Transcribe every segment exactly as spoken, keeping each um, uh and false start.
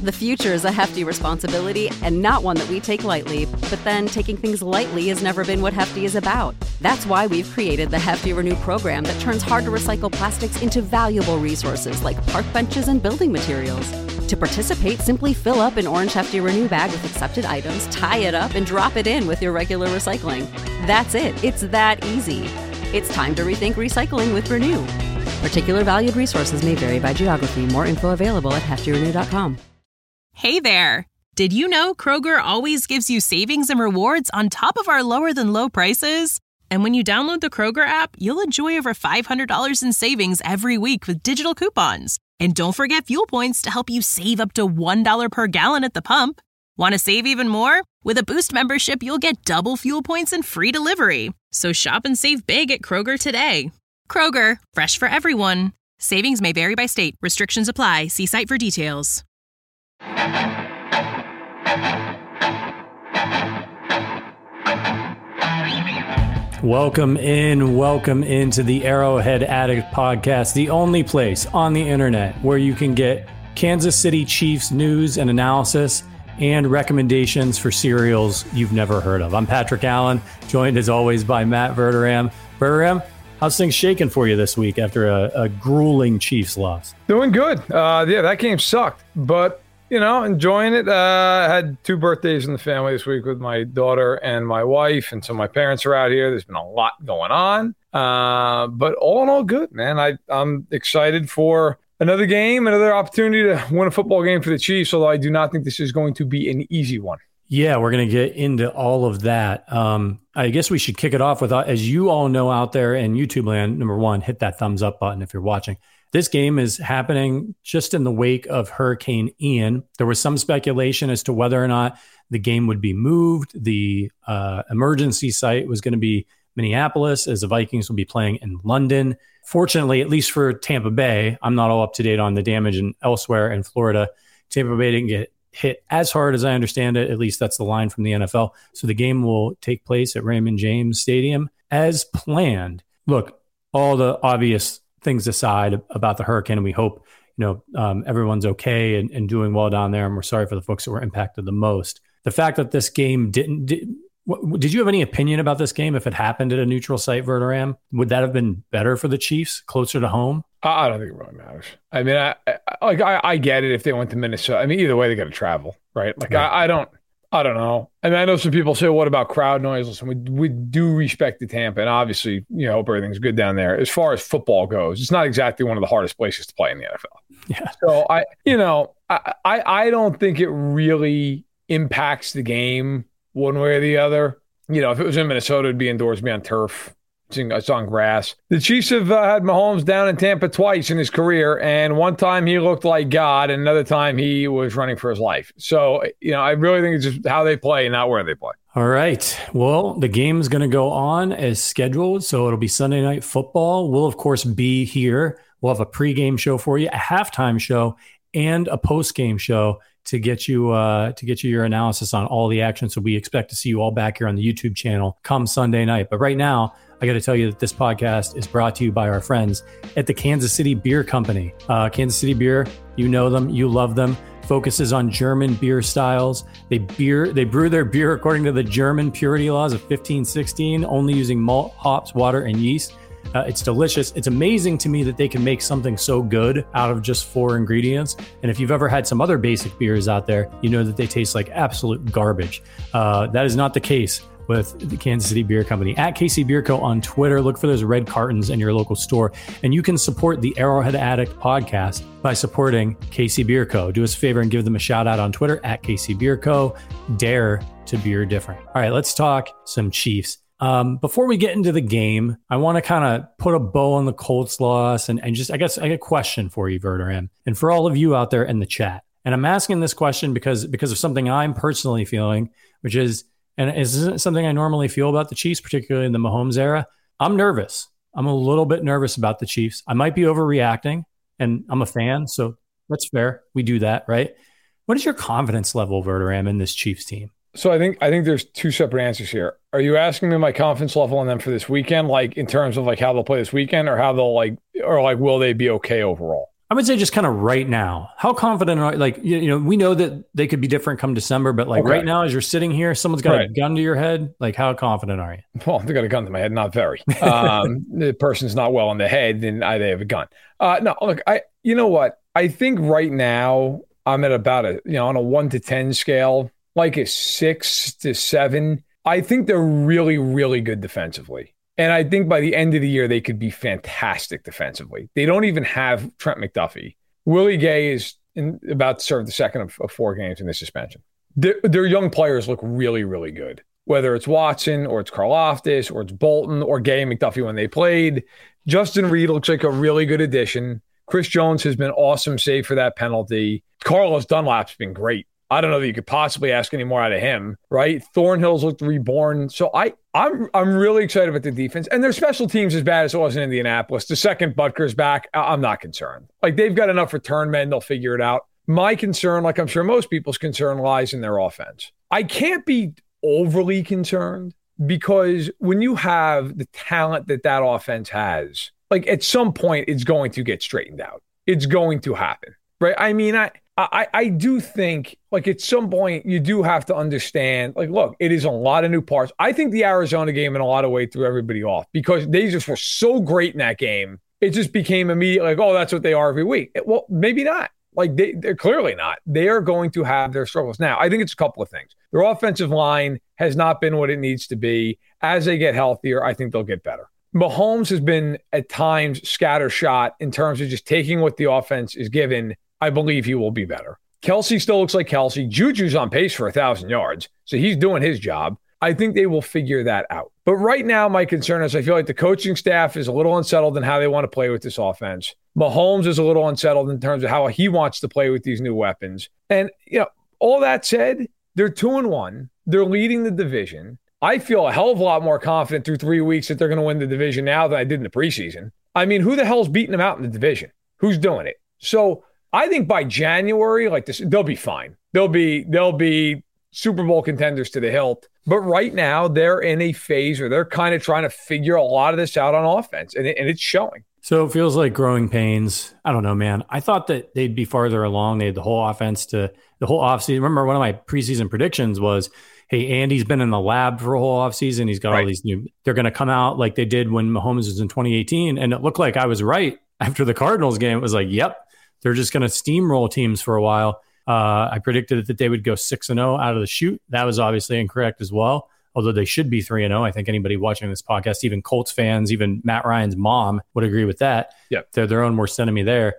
The future is a hefty responsibility and not one that we take lightly. But then taking things lightly has never been what Hefty is about. That's why we've created the Hefty Renew program that turns hard-to-recycle plastics into valuable resources like park benches and building materials. To participate, simply fill up an orange Hefty Renew bag with accepted items, tie it up, and drop it in with your regular recycling. That's it. It's that easy. It's time to rethink recycling with Renew. Particular valued resources may vary by geography. More info available at hefty renew dot com. Hey there! Did you know Kroger always gives you savings and rewards on top of our lower-than-low prices? And when you download the Kroger app, you'll enjoy over five hundred dollars in savings every week with digital coupons. And don't forget fuel points to help you save up to one dollar per gallon at the pump. Want to save even more? With a Boost membership, you'll get double fuel points and free delivery. So shop and save big at Kroger today. Kroger, fresh for everyone. Savings may vary by state. Restrictions apply. See site for details. Welcome in, welcome into the Arrowhead Addict podcast, the only place on the internet where you can get Kansas City Chiefs news and analysis and recommendations for cereals you've never heard of. I'm Patrick Allen, joined as always by Matt Verderam. Verderam, how's things shaking for you this week after a, a grueling Chiefs loss? Doing good. Uh, yeah, that game sucked, but you know, enjoying it. Uh, I had two birthdays in the family this week with my daughter and my wife, and so my parents are out here. There's been a lot going on, uh, but all in all, good, man. I, I'm excited for another game, another opportunity to win a football game for the Chiefs, although I do not think this is going to be an easy one. Yeah, we're going to get into all of that. Um, I guess we should kick it off with, uh, as you all know out there in YouTube land, number one, hit that thumbs up button if you're watching. This game is happening just in the wake of Hurricane Ian. There was some speculation as to whether or not the game would be moved. The uh, emergency site was going to be Minneapolis, as the Vikings will be playing in London. Fortunately, at least for Tampa Bay, I'm not all up to date on the damage and elsewhere in Florida. Tampa Bay didn't get hit as hard as I understand it. At least that's the line from the N F L. So the game will take place at Raymond James Stadium as planned. Look, all the obvious things aside about the hurricane, and we hope you know um, everyone's okay and, and doing well down there, and we're sorry for the folks that were impacted the most. The fact that this game didn't did, what, did you have any opinion about this game if it happened at a neutral site, Verderam? Would that have been better for the Chiefs, closer to home? I don't think it really matters. I mean, I I, like, I, I get it if they went to Minnesota. I mean, either way, they got to travel, right? Like, right. I, I don't. I don't know. I mean, I know some people say, what about crowd noise? Listen, we, we do respect the Tampa, and obviously, you know, hope everything's good down there. As far as football goes, it's not exactly one of the hardest places to play in the N F L. Yeah. So, I, you know, I, I, I don't think it really impacts the game one way or the other. You know, if it was in Minnesota, it'd be indoors, it'd be on turf. It's on grass. The Chiefs have uh, had Mahomes down in Tampa twice in his career, and one time he looked like God, and another time he was running for his life. So, you know, I really think it's just how they play, not where they play. All right. Well, the game's going to go on as scheduled, so it'll be Sunday Night Football. We'll, of course, be here. We'll have a pregame show for you, a halftime show, and a postgame show to get you uh, to get you your analysis on all the action. So we expect to see you all back here on the YouTube channel come Sunday night. But right now, I got to tell you that this podcast is brought to you by our friends at the Kansas City Beer Company. Uh, Kansas City Beer, you know them, you love them. Focuses on German beer styles. They beer they brew their beer according to the German purity laws of fifteen sixteen, only using malt, hops, water, and yeast. Uh, it's delicious. It's amazing to me that they can make something so good out of just four ingredients. And if you've ever had some other basic beers out there, you know that they taste like absolute garbage. Uh, that is not the case with the Kansas City Beer Company. At K C Beer Co. on Twitter, look for those red cartons in your local store. And you can support the Arrowhead Addict podcast by supporting K C Beer Co. Do us a favor and give them a shout out on Twitter at K C Beer Co. Dare to beer different. All right, let's talk some Chiefs. Um, before we get into the game, I want to kind of put a bow on the Colts loss and, and just, I guess, I got a question for you, Verderam, and for all of you out there in the chat. And I'm asking this question because because of something I'm personally feeling, which is, and it isn't something I normally feel about the Chiefs, particularly in the Mahomes era. I'm nervous. I'm a little bit nervous about the Chiefs. I might be overreacting, and I'm a fan, so that's fair. We do that, right? What is your confidence level, Verderam, in this Chiefs team? So I think I think there's two separate answers here. Are you asking me my confidence level on them for this weekend, like in terms of like how they'll play this weekend, or how they'll like, or like will they be okay overall? I would say just kind of right now. How confident are like you, you know, we know that they could be different come December, but like okay. right now as you're sitting here, someone's got right. a gun to your head. Like how confident are you? Well, they got a gun to my head, not very. Um, the person's not well in the head, then I, they have a gun. Uh, no, look, I you know what? I think right now I'm at about a you know on a one to ten scale, like a six to seven. I think they're really, really good defensively. And I think by the end of the year, they could be fantastic defensively. They don't even have Trent McDuffie. Willie Gay is in, about to serve the second of, of four games in the suspension. Their, their young players look really, really good. Whether it's Watson or it's Karlaftis or it's Bolton or Gay and McDuffie when they played. Justin Reed looks like a really good addition. Chris Jones has been awesome, save for that penalty. Carlos Dunlap's been great. I don't know that you could possibly ask any more out of him, right? Thornhill's looked reborn. So I, I'm I'm really excited about the defense. And their special teams as bad as it was in Indianapolis. The second Butker's back, I'm not concerned. Like, they've got enough return men. They'll figure it out. My concern, like I'm sure most people's concern, lies in their offense. I can't be overly concerned because when you have the talent that that offense has, like at some point it's going to get straightened out. It's going to happen, right? I mean, I... I, I do think, like, at some point, you do have to understand, like, look, it is a lot of new parts. I think the Arizona game in a lot of ways threw everybody off because they just were so great in that game. It just became immediate, like, oh, that's what they are every week. It, well, maybe not. Like, they, they're clearly not. They are going to have their struggles. Now, I think it's a couple of things. Their offensive line has not been what it needs to be. As they get healthier, I think they'll get better. Mahomes has been, at times, scattershot in terms of just taking what the offense is given. I believe he will be better. Kelsey still looks like Kelsey. Juju's on pace for one thousand yards, so he's doing his job. I think they will figure that out. But right now, my concern is I feel like the coaching staff is a little unsettled in how they want to play with this offense. Mahomes is a little unsettled in terms of how he wants to play with these new weapons. And, you know, all that said, they're two and one. They're leading the division. I feel a hell of a lot more confident through three weeks that they're going to win the division now than I did in the preseason. I mean, who the hell's beating them out in the division? Who's doing it? So I think by January, like this, they'll be fine. They'll be they'll be Super Bowl contenders to the hilt. But right now, they're in a phase where they're kind of trying to figure a lot of this out on offense, and, it, and it's showing. So it feels like growing pains. I don't know, man. I thought that they'd be farther along. They had the whole offense to the whole offseason. Remember, one of my preseason predictions was, hey, Andy's been in the lab for a whole offseason. He's got right. all these new – they're going to come out like they did when Mahomes was in twenty eighteen. And it looked like I was right after the Cardinals game. It was like, yep. They're just going to steamroll teams for a while. Uh, I predicted that they would go six and oh out of the chute. That was obviously incorrect as well, although they should be three and oh. I think anybody watching this podcast, even Colts fans, even Matt Ryan's mom would agree with that. Yep. They're their own worst enemy there.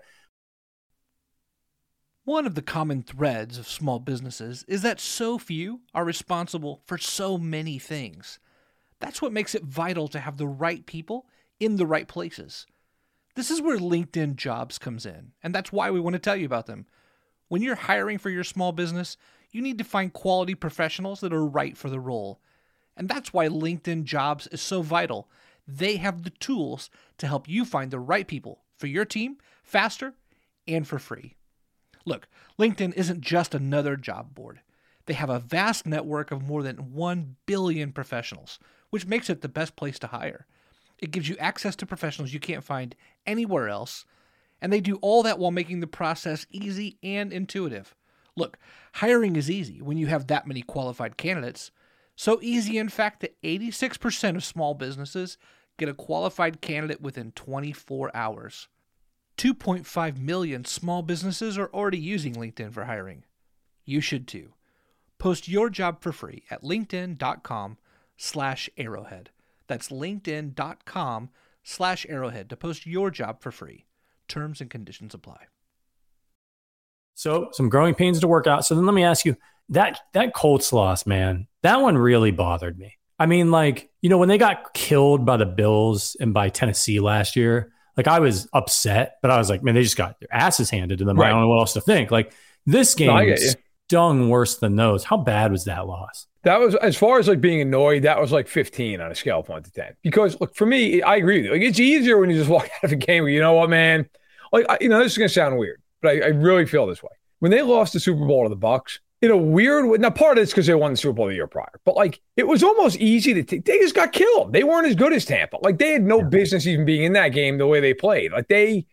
One of the common threads of small businesses is that so few are responsible for so many things. That's what makes it vital to have the right people in the right places. This is where LinkedIn Jobs comes in, and that's why we want to tell you about them. When you're hiring for your small business, you need to find quality professionals that are right for the role. And that's why LinkedIn Jobs is so vital. They have the tools to help you find the right people for your team faster and for free. Look, LinkedIn isn't just another job board. They have a vast network of more than one billion professionals, which makes it the best place to hire. It gives you access to professionals you can't find anywhere else, and they do all that while making the process easy and intuitive. Look, hiring is easy when you have that many qualified candidates. So easy, in fact, that eighty-six percent of small businesses get a qualified candidate within twenty-four hours. two point five million small businesses are already using LinkedIn for hiring. You should too. Post your job for free at linkedin.com slash arrowhead. That's linkedin.com slash arrowhead to post your job for free. Terms and conditions apply. So some growing pains to work out. So then let me ask you, that that Colts loss, man, that one really bothered me. I mean, like, you know, when they got killed by the Bills and by Tennessee last year, like I was upset, but I was like, man, they just got their asses handed to them. Right. I don't know what else to think. Like this game no, stung worse than those. How bad was that loss? That was, as far as like being annoyed, that was like fifteen on a scale of one to ten. Because look, for me, I agree with you. Like it's easier when you just walk out of a game where, you know what, man, like, I, you know, this is going to sound weird, but I, I really feel this way. When they lost the Super Bowl to the Bucs, in a weird way, now part of it's because they won the Super Bowl the year prior, but like it was almost easy to take. They just got killed. They weren't as good as Tampa. Like they had no yeah. business even being in that game the way they played. Like they,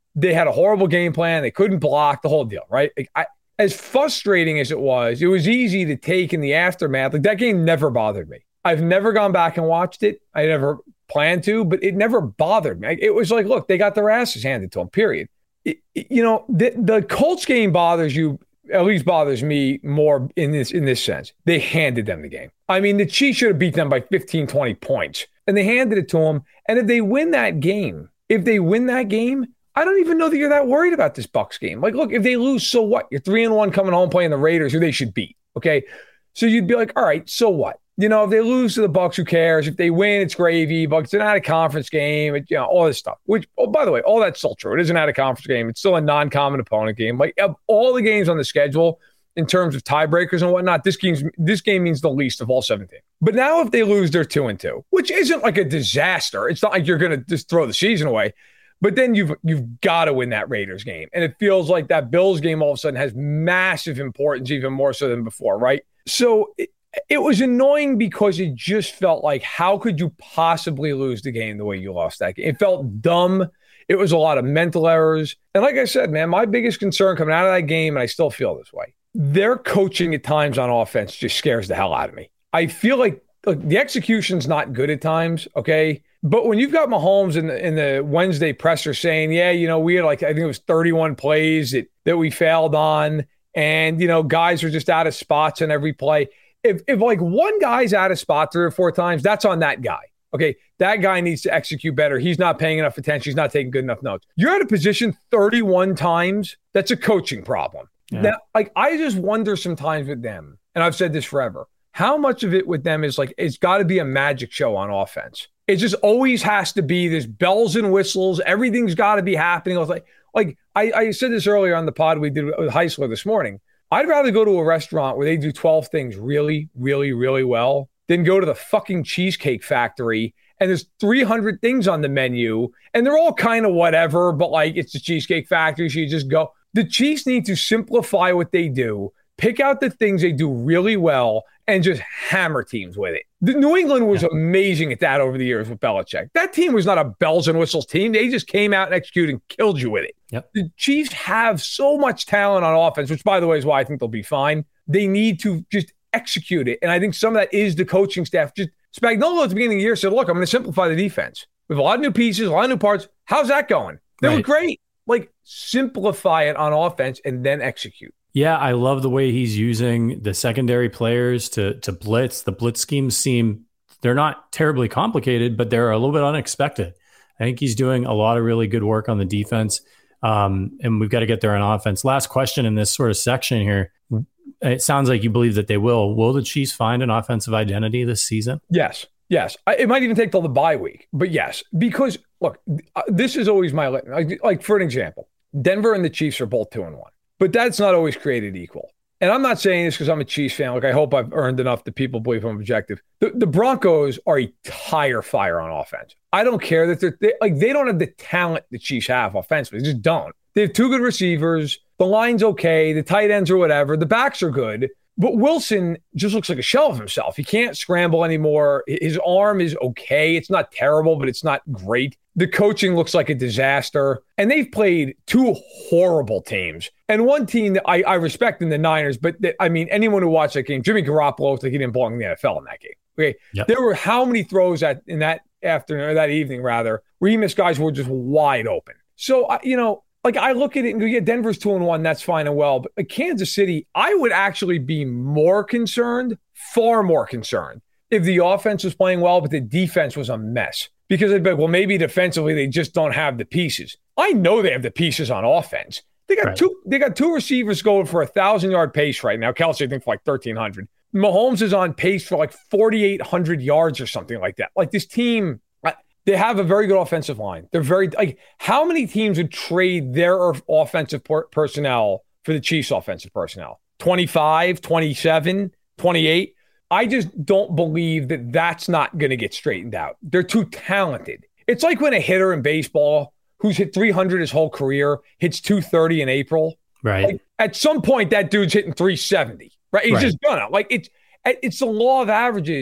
They had a horrible game plan. They couldn't block, the whole deal, right? Like, I, as frustrating as it was, it was easy to take in the aftermath. Like, that game never bothered me. I've never gone back and watched it. I never planned to, but it never bothered me. It was like, look, they got their asses handed to them, period. It, it, you know, the, the Colts game bothers you, at least bothers me more in this in this sense. They handed them the game. I mean, the Chiefs should have beat them by fifteen, twenty points, and they handed it to them. And if they win that game, if they win that game, I don't even know that you're that worried about this Bucs game. Like, look, if they lose, so what? You're three and one coming home playing the Raiders, who they should beat. Okay, so you'd be like, all right, so what? You know, if they lose to the Bucs, who cares? If they win, it's gravy. But it's an out-of-conference game. It, you know, all this stuff. Which, oh, by the way, all that's still true. It is an out-of-conference game. It's still a non-common opponent game. Like, of all the games on the schedule, in terms of tiebreakers and whatnot, this game's this game means the least of all seventeen. But now, if they lose, they're two and two, which isn't like a disaster. It's not like you're going to just throw the season away. But then you've you've got to win that Raiders game. And it feels like that Bills game all of a sudden has massive importance, even more so than before, right? So it, it was annoying because it just felt like, how could you possibly lose the game the way you lost that game? It felt dumb. It was a lot of mental errors. And like I said, man, my biggest concern coming out of that game, and I still feel this way, their coaching at times on offense just scares the hell out of me. I feel like, look, the execution's not good at times, okay? But when you've got Mahomes in the, in the Wednesday presser saying, yeah, you know, we had like, I think it was thirty-one plays that, that we failed on, and, you know, guys are just out of spots on every play. If, if like one guy's out of spot three or four times, that's on that guy. Okay, that guy needs to execute better. He's not paying enough attention. He's not taking good enough notes. You're out of position thirty-one times. That's a coaching problem. Yeah. Now, like, I just wonder sometimes with them, and I've said this forever, how much of it with them is like, it's got to be a magic show on offense. It just always has to be this bells and whistles. Everything's got to be happening. I was like, like I, I said this earlier on the pod we did with Heisler this morning. I'd rather go to a restaurant where they do twelve things really, really, really well than go to the fucking Cheesecake Factory and there's three hundred things on the menu and they're all kind of whatever, but like, it's the Cheesecake Factory, so you just go. The Chiefs need to simplify what they do, pick out the things they do really well, and just hammer teams with it. The New England was amazing at that over the years with Belichick. That team was not a bells and whistles team. They just came out and executed and killed you with it. Yep. The Chiefs have so much talent on offense, which, by the way, is why I think they'll be fine. They need to just execute it. And I think some of that is the coaching staff. Just Spagnuolo at the beginning of the year said, look, I'm going to simplify the defense. We have a lot of new pieces, a lot of new parts. How's that going? They right. were great. Like, simplify it on offense and then execute. Yeah, I love the way he's using the secondary players to to blitz. The blitz schemes seem, they're not terribly complicated, but they're a little bit unexpected. I think he's doing a lot of really good work on the defense, um, and we've got to get there on offense. Last question in this sort of section here. It sounds like you believe that they will. Will the Chiefs find an offensive identity this season? Yes. Yes. It might even take till the bye week, but yes. Because, look, this is always my, like, like for an example, Denver and the Chiefs are both two and one. But that's not always created equal. And I'm not saying this because I'm a Chiefs fan. Like, I hope I've earned enough that people believe I'm objective. The, the Broncos are a tire fire on offense. I don't care that they're they, like, they don't have the talent the Chiefs have offensively. They just don't. They have two good receivers. The line's okay. The tight ends or whatever. The backs are good. But Wilson just looks like a shell of himself. He can't scramble anymore. His arm is okay. It's not terrible, but it's not great. The coaching looks like a disaster. And they've played two horrible teams. And one team that I, I respect in the Niners, but that, I mean, anyone who watched that game, Jimmy Garoppolo looked like he didn't belong in the N F L in that game. Okay, yep. There were how many throws at in that afternoon, or that evening rather, where he missed guys who were just wide open. So, you know, like, I look at it and go, yeah, Denver's two and one, that's fine and well. But Kansas City, I would actually be more concerned, far more concerned, if the offense was playing well, but the defense was a mess. Because they'd be like, well, maybe defensively they just don't have the pieces. I know they have the pieces on offense. They got right. two. They got two receivers going for a thousand yard pace right now. Kelsey, I think, for like thirteen hundred. Mahomes is on pace for like forty-eight hundred yards or something like that. Like, this team, they have a very good offensive line. They're very, like, how many teams would trade their offensive per- personnel for the Chiefs' offensive personnel? twenty-five, twenty-seven, twenty-eight. I just don't believe that that's not going to get straightened out. They're too talented. It's like when a hitter in baseball who's hit three hundred his whole career hits two thirty in April. Right. Like, at some point, that dude's hitting three seventy. Right. He's right. just gonna. Like, it's it's the law of averages.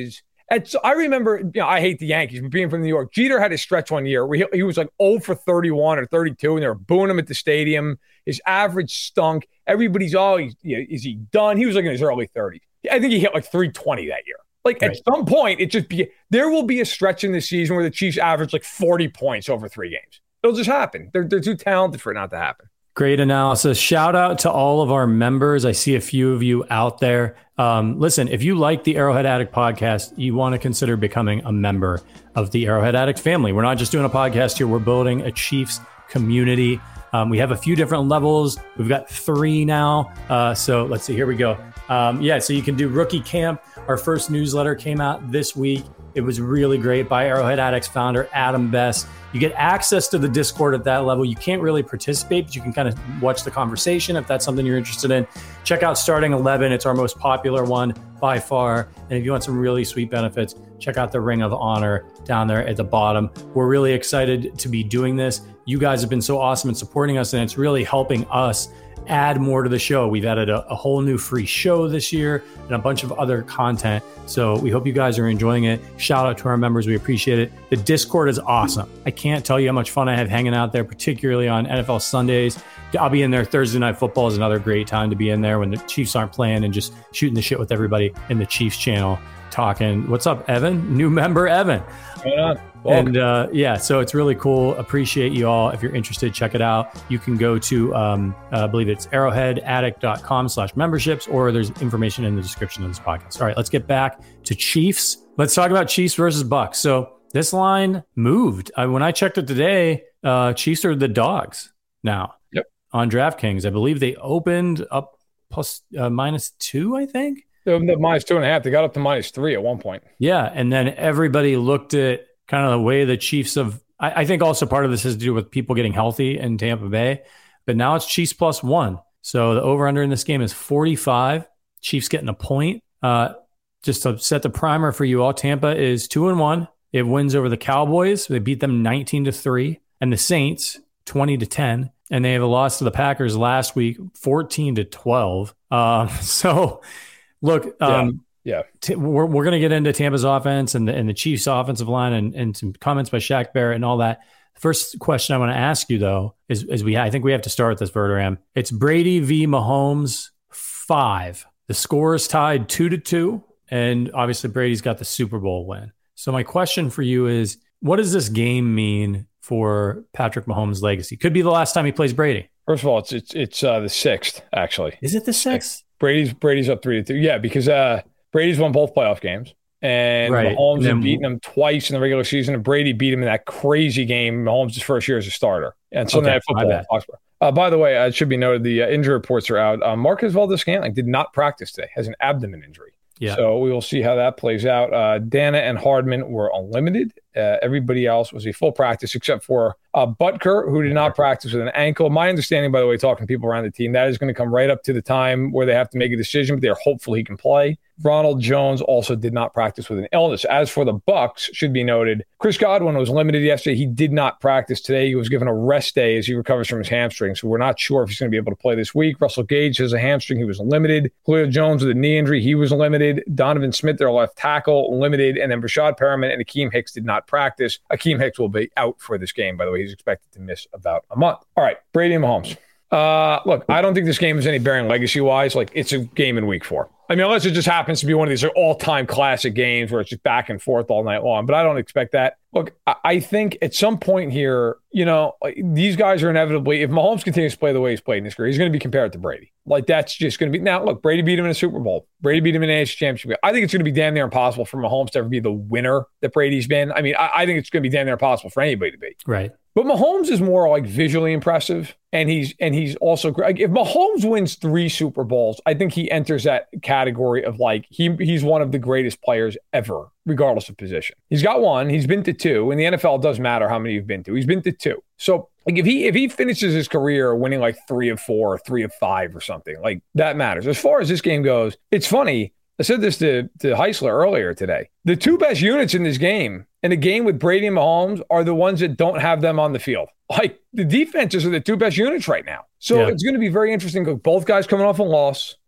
It's, I remember, you know, I hate the Yankees, but being from New York, Jeter had a stretch one year where he, he was like oh for thirty-one or thirty-two, and they were booing him at the stadium. His average stunk. Everybody's, oh, he's, you know, is he done? He was like in his early thirties. I think he hit like three twenty that year. Like right. At some point, it just be there will be a stretch in the season where the Chiefs average like forty points over three games. It'll just happen. They're they're too talented for it not to happen. Great analysis. Shout out to all of our members. I see a few of you out there. Um, listen, if you like the Arrowhead Addict podcast, you want to consider becoming a member of the Arrowhead Addict family. We're not just doing a podcast here. We're building a Chiefs community. Um, we have a few different levels. We've got three now. Uh, so let's see. Here we go. Um, yeah, so you can do Rookie Camp. Our first newsletter came out this week. It was really great by Arrowhead Addicts founder Adam Best. You get access to the Discord at that level. You can't really participate, but you can kind of watch the conversation if that's something you're interested in. Check out Starting eleven. It's our most popular one by far. And if you want some really sweet benefits, check out the Ring of Honor down there at the bottom. We're really excited to be doing this. You guys have been so awesome in supporting us, and it's really helping us add more to the show. We've added a, a whole new free show this year and a bunch of other content. So we hope you guys are enjoying it. Shout out to our members. We appreciate it. The Discord is awesome. I can't tell you how much fun I have hanging out there, particularly on N F L Sundays. I'll be in there. Thursday Night Football is another great time to be in there when the Chiefs aren't playing and just shooting the shit with everybody in the Chiefs channel talking. What's up, Evan? New member, Evan. Yeah. And uh, yeah, so it's really cool. Appreciate you all. If you're interested, check it out. You can go to, um, uh, I believe it's arrowheadaddict.com slash memberships, or there's information in the description of this podcast. All right, let's get back to Chiefs. Let's talk about Chiefs versus Bucks. So this line moved. I, when I checked it today, uh, Chiefs are the dogs now. Yep. On DraftKings. I believe they opened up plus uh, minus two, I think. They opened up minus two and a half. They got up to minus three at one point. Yeah, and then everybody looked at kind of the way the Chiefs have, I, I think also part of this has to do with people getting healthy in Tampa Bay, but now it's Chiefs plus one. So the over-under in this game is forty-five. Chiefs getting a point. Uh, just to set the primer for you all, Tampa is two and one. It wins over the Cowboys. They beat them nineteen to three, and the Saints twenty to ten. And they have a loss to the Packers last week, fourteen to twelve. Uh, so look, um, Yeah, T- we're we're going to get into Tampa's offense and the, and the Chiefs' offensive line and, and some comments by Shaq Barrett and all that. First question I want to ask you, though, is, is we I think we have to start with this, Verderam. It's Brady v. Mahomes, five. The score is tied two to two, and obviously Brady's got the Super Bowl win. So my question for you is, what does this game mean for Patrick Mahomes' legacy? Could be the last time he plays Brady. First of all, it's it's it's uh, the sixth, actually. Is it the sixth? Brady's Brady's up three to two. Yeah, because uh, Brady's won both playoff games, and right. Mahomes had beaten him twice in the regular season, and Brady beat him in that crazy game. Mahomes' first year as a starter. And Sunday Night Football. Uh, by the way, uh, it should be noted the uh, injury reports are out. Uh, Marquez Valdes-Scantling did not practice today, has an abdomen injury. Yeah. So we will see how that plays out. Uh, Dana and Hardman were unlimited. Uh, everybody else was a full practice except for uh, Butker, who did not practice with an ankle. My understanding, by the way, talking to people around the team, that is going to come right up to the time where they have to make a decision, but they're hopeful he can play. Ronald Jones also did not practice with an illness. As for the Bucks, should be noted, Chris Godwin was limited yesterday. He did not practice today. He was given a rest day as he recovers from his hamstring. So we're not sure if he's going to be able to play this week. Russell Gage has a hamstring. He was limited. Julio Jones with a knee injury. He was limited. Donovan Smith, their left tackle, limited. And then Rashad Perriman and Akeem Hicks did not practice. Akeem Hicks will be out for this game. By the way, he's expected to miss about a month. All right, Brady and Mahomes. Uh, look, I don't think this game has any bearing legacy-wise. Like, it's a game in week four. I mean, unless it just happens to be one of these all-time classic games where it's just back and forth all night long. But I don't expect that. Look, I think at some point here, you know, these guys are inevitably, if Mahomes continues to play the way he's played in his career, he's going to be compared to Brady. Like, that's just going to be, now, look, Brady beat him in a Super Bowl. Brady beat him in an A F C Championship. I think it's going to be damn near impossible for Mahomes to ever be the winner that Brady's been. I mean, I, I think it's going to be damn near impossible for anybody to be. Right. But Mahomes is more like visually impressive, and he's and he's also like, if Mahomes wins three Super Bowls, I think he enters that category of like he he's one of the greatest players ever, regardless of position. He's got one, he's been to two. In the N F L, it doesn't matter how many you've been to. He's been to two. So like if he if he finishes his career winning like three of four, or three of five, or something, like that matters. As far as this game goes, it's funny. I said this to, to Heisler earlier today. The two best units in this game, in a game with Brady and Mahomes, are the ones that don't have them on the field. Like, the defenses are the two best units right now. So yeah. It's going to be very interesting because both guys coming off a loss.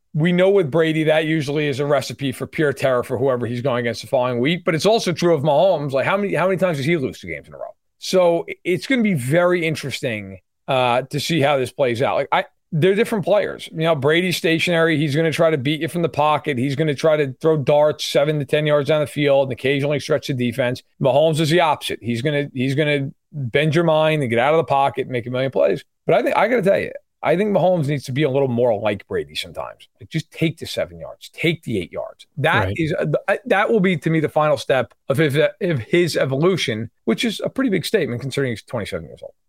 We know with Brady, that usually is a recipe for pure terror for whoever he's going against the following week. But it's also true of Mahomes. Like, how many how many times does he lose two games in a row? So it's going to be very interesting uh, to see how this plays out. Like, I, they're different players. You know, Brady's stationary. He's going to try to beat you from the pocket. He's going to try to throw darts seven to ten yards down the field and occasionally stretch the defense. Mahomes is the opposite. He's going to he's going to bend your mind and get out of the pocket and make a million plays. But I think I got to tell you, I think Mahomes needs to be a little more like Brady sometimes. Like, just take the seven yards, take the eight yards. That right. is uh, that will be, to me, the final step of his, of his evolution, which is a pretty big statement considering he's twenty-seven years old.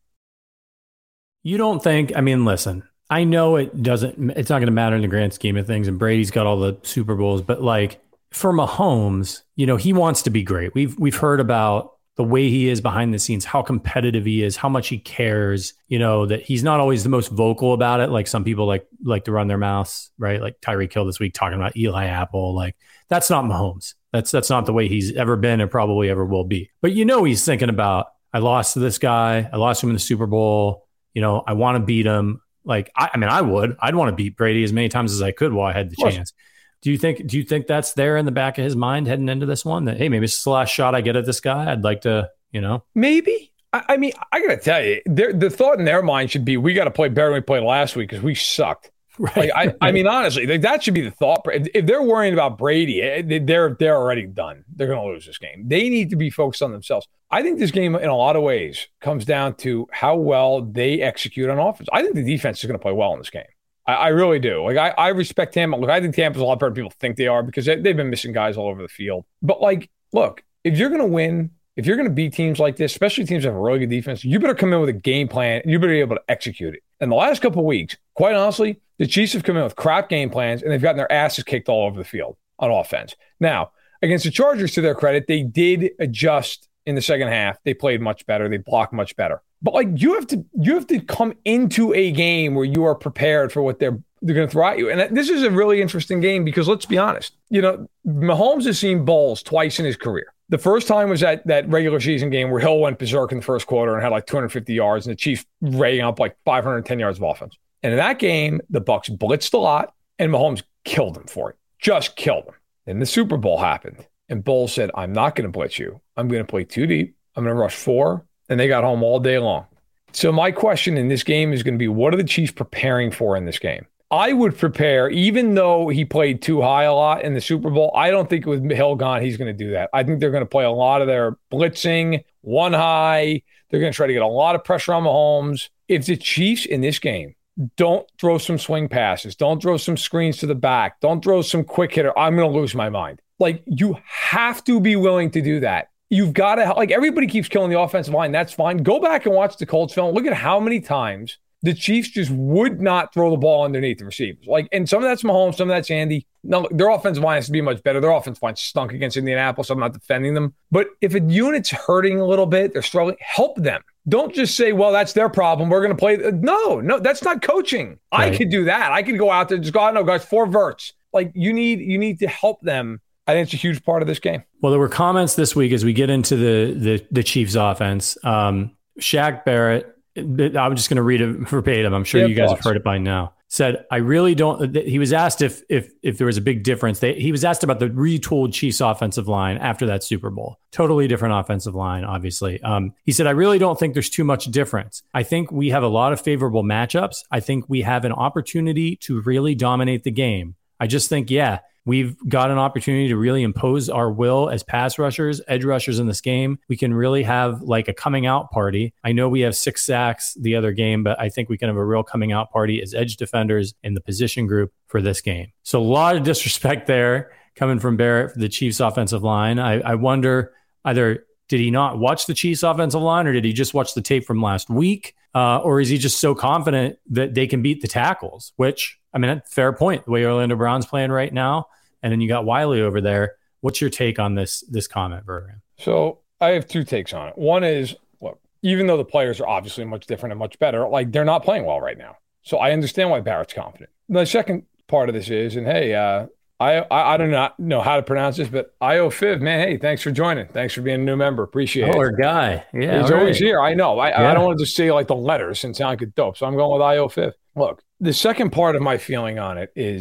You don't think? I mean, listen, I know it doesn't. It's not going to matter in the grand scheme of things. And Brady's got all the Super Bowls, but like for Mahomes, you know, he wants to be great. We've we've heard about the way he is behind the scenes, how competitive he is, how much he cares, you know, that he's not always the most vocal about it. Like some people like like to run their mouths, right? Like Tyreek Hill this week talking about Eli Apple. Like that's not Mahomes. That's that's not the way he's ever been and probably ever will be. But you know, he's thinking about, I lost to this guy. I lost him in the Super Bowl. You know, I want to beat him. Like, I, I mean, I would. I'd want to beat Brady as many times as I could while I had the chance. Do you think do you think that's there in the back of his mind heading into this one? That, hey, maybe it's the last shot I get at this guy. I'd like to, you know. Maybe. I, I mean, I got to tell you, the thought in their mind should be, we got to play better than we played last week because we sucked. Right. Like, I, I mean, honestly, like, that should be the thought. If they're worrying about Brady, they're they're already done. They're going to lose this game. They need to be focused on themselves. I think this game, in a lot of ways, comes down to how well they execute on offense. I think the defense is going to play well in this game. I, I really do. Like, I, I respect Tampa. Look, I think Tampa's a lot better than people think they are because they, they've been missing guys all over the field. But, like, look, if you're going to win, if you're going to beat teams like this, especially teams that have a really good defense, you better come in with a game plan. And you better be able to execute it. And the last couple of weeks, quite honestly, the Chiefs have come in with crap game plans, and they've gotten their asses kicked all over the field on offense. Now, against the Chargers, to their credit, they did adjust in the second half. They played much better. They blocked much better. But like you have to, you have to come into a game where you are prepared for what they're they're going to throw at you. And this is a really interesting game because let's be honest, you know, Mahomes has seen balls twice in his career. The first time was at that regular season game where Hill went berserk in the first quarter and had like two hundred fifty yards, and the Chiefs rating up like five hundred ten yards of offense. And in that game, the Bucs blitzed a lot, and Mahomes killed them for it. Just killed them. Then the Super Bowl happened, and Bowles said, "I'm not going to blitz you. I'm going to play too deep. I'm going to rush four." And they got home all day long. So my question in this game is going to be, what are the Chiefs preparing for in this game? I would prepare, even though he played too high a lot in the Super Bowl, I don't think with Hill gone, he's going to do that. I think they're going to play a lot of their blitzing, one high. They're going to try to get a lot of pressure on Mahomes. If the Chiefs in this game don't throw some swing passes, don't throw some screens to the back, don't throw some quick hitter, I'm going to lose my mind. Like, you have to be willing to do that. You've got to, like, everybody keeps killing the offensive line. That's fine. Go back and watch the Colts film. Look at how many times the Chiefs just would not throw the ball underneath the receivers. Like, and some of that's Mahomes, some of that's Andy. No, their offensive line has to be much better. Their offensive line stunk against Indianapolis. I'm not defending them. But if a unit's hurting a little bit, they're struggling, help them. Don't just say, well, that's their problem. We're going to play. No, no, that's not coaching. Right. I could do that. I could go out there and just go, oh, no, guys, four verts. Like, you need, you need to help them. I think it's a huge part of this game. Well, there were comments this week as we get into the the, the Chiefs offense. Um, Shaq Barrett, I'm just going to read it verbatim. I'm sure yeah, you guys thoughts. have heard it by now. Said, I really don't. He was asked if if if there was a big difference. They, he was asked about the retooled Chiefs offensive line after that Super Bowl. Totally different offensive line, obviously. Um, he said, I really don't think there's too much difference. I think we have a lot of favorable matchups. I think we have an opportunity to really dominate the game. I just think, yeah, we've got an opportunity to really impose our will as pass rushers, edge rushers in this game. We can really have like a coming out party. I know we have six sacks the other game, but I think we can have a real coming out party as edge defenders in the position group for this game. So a lot of disrespect there coming from Barrett for the Chiefs offensive line. I, I wonder, either did he not watch the Chiefs offensive line, or did he just watch the tape from last week? Uh, or is he just so confident that they can beat the tackles, which, I mean, fair point, the way Orlando Brown's playing right now. And then you got Wiley over there. What's your take on this this comment, Bergen? So I have two takes on it. One is, look, even though the players are obviously much different and much better, like, they're not playing well right now. So I understand why Barrett's confident. The second part of this is, and hey, uh, I, I I do not know how to pronounce this, but IoFiv, man, hey, thanks for joining. Thanks for being a new member. Appreciate oh, it. Our guy. Yeah, He's right. always here. I know. I, yeah. I don't want to just say like the letters and sound like a dope. So I'm going with IoFiv. Look, the second part of my feeling on it is,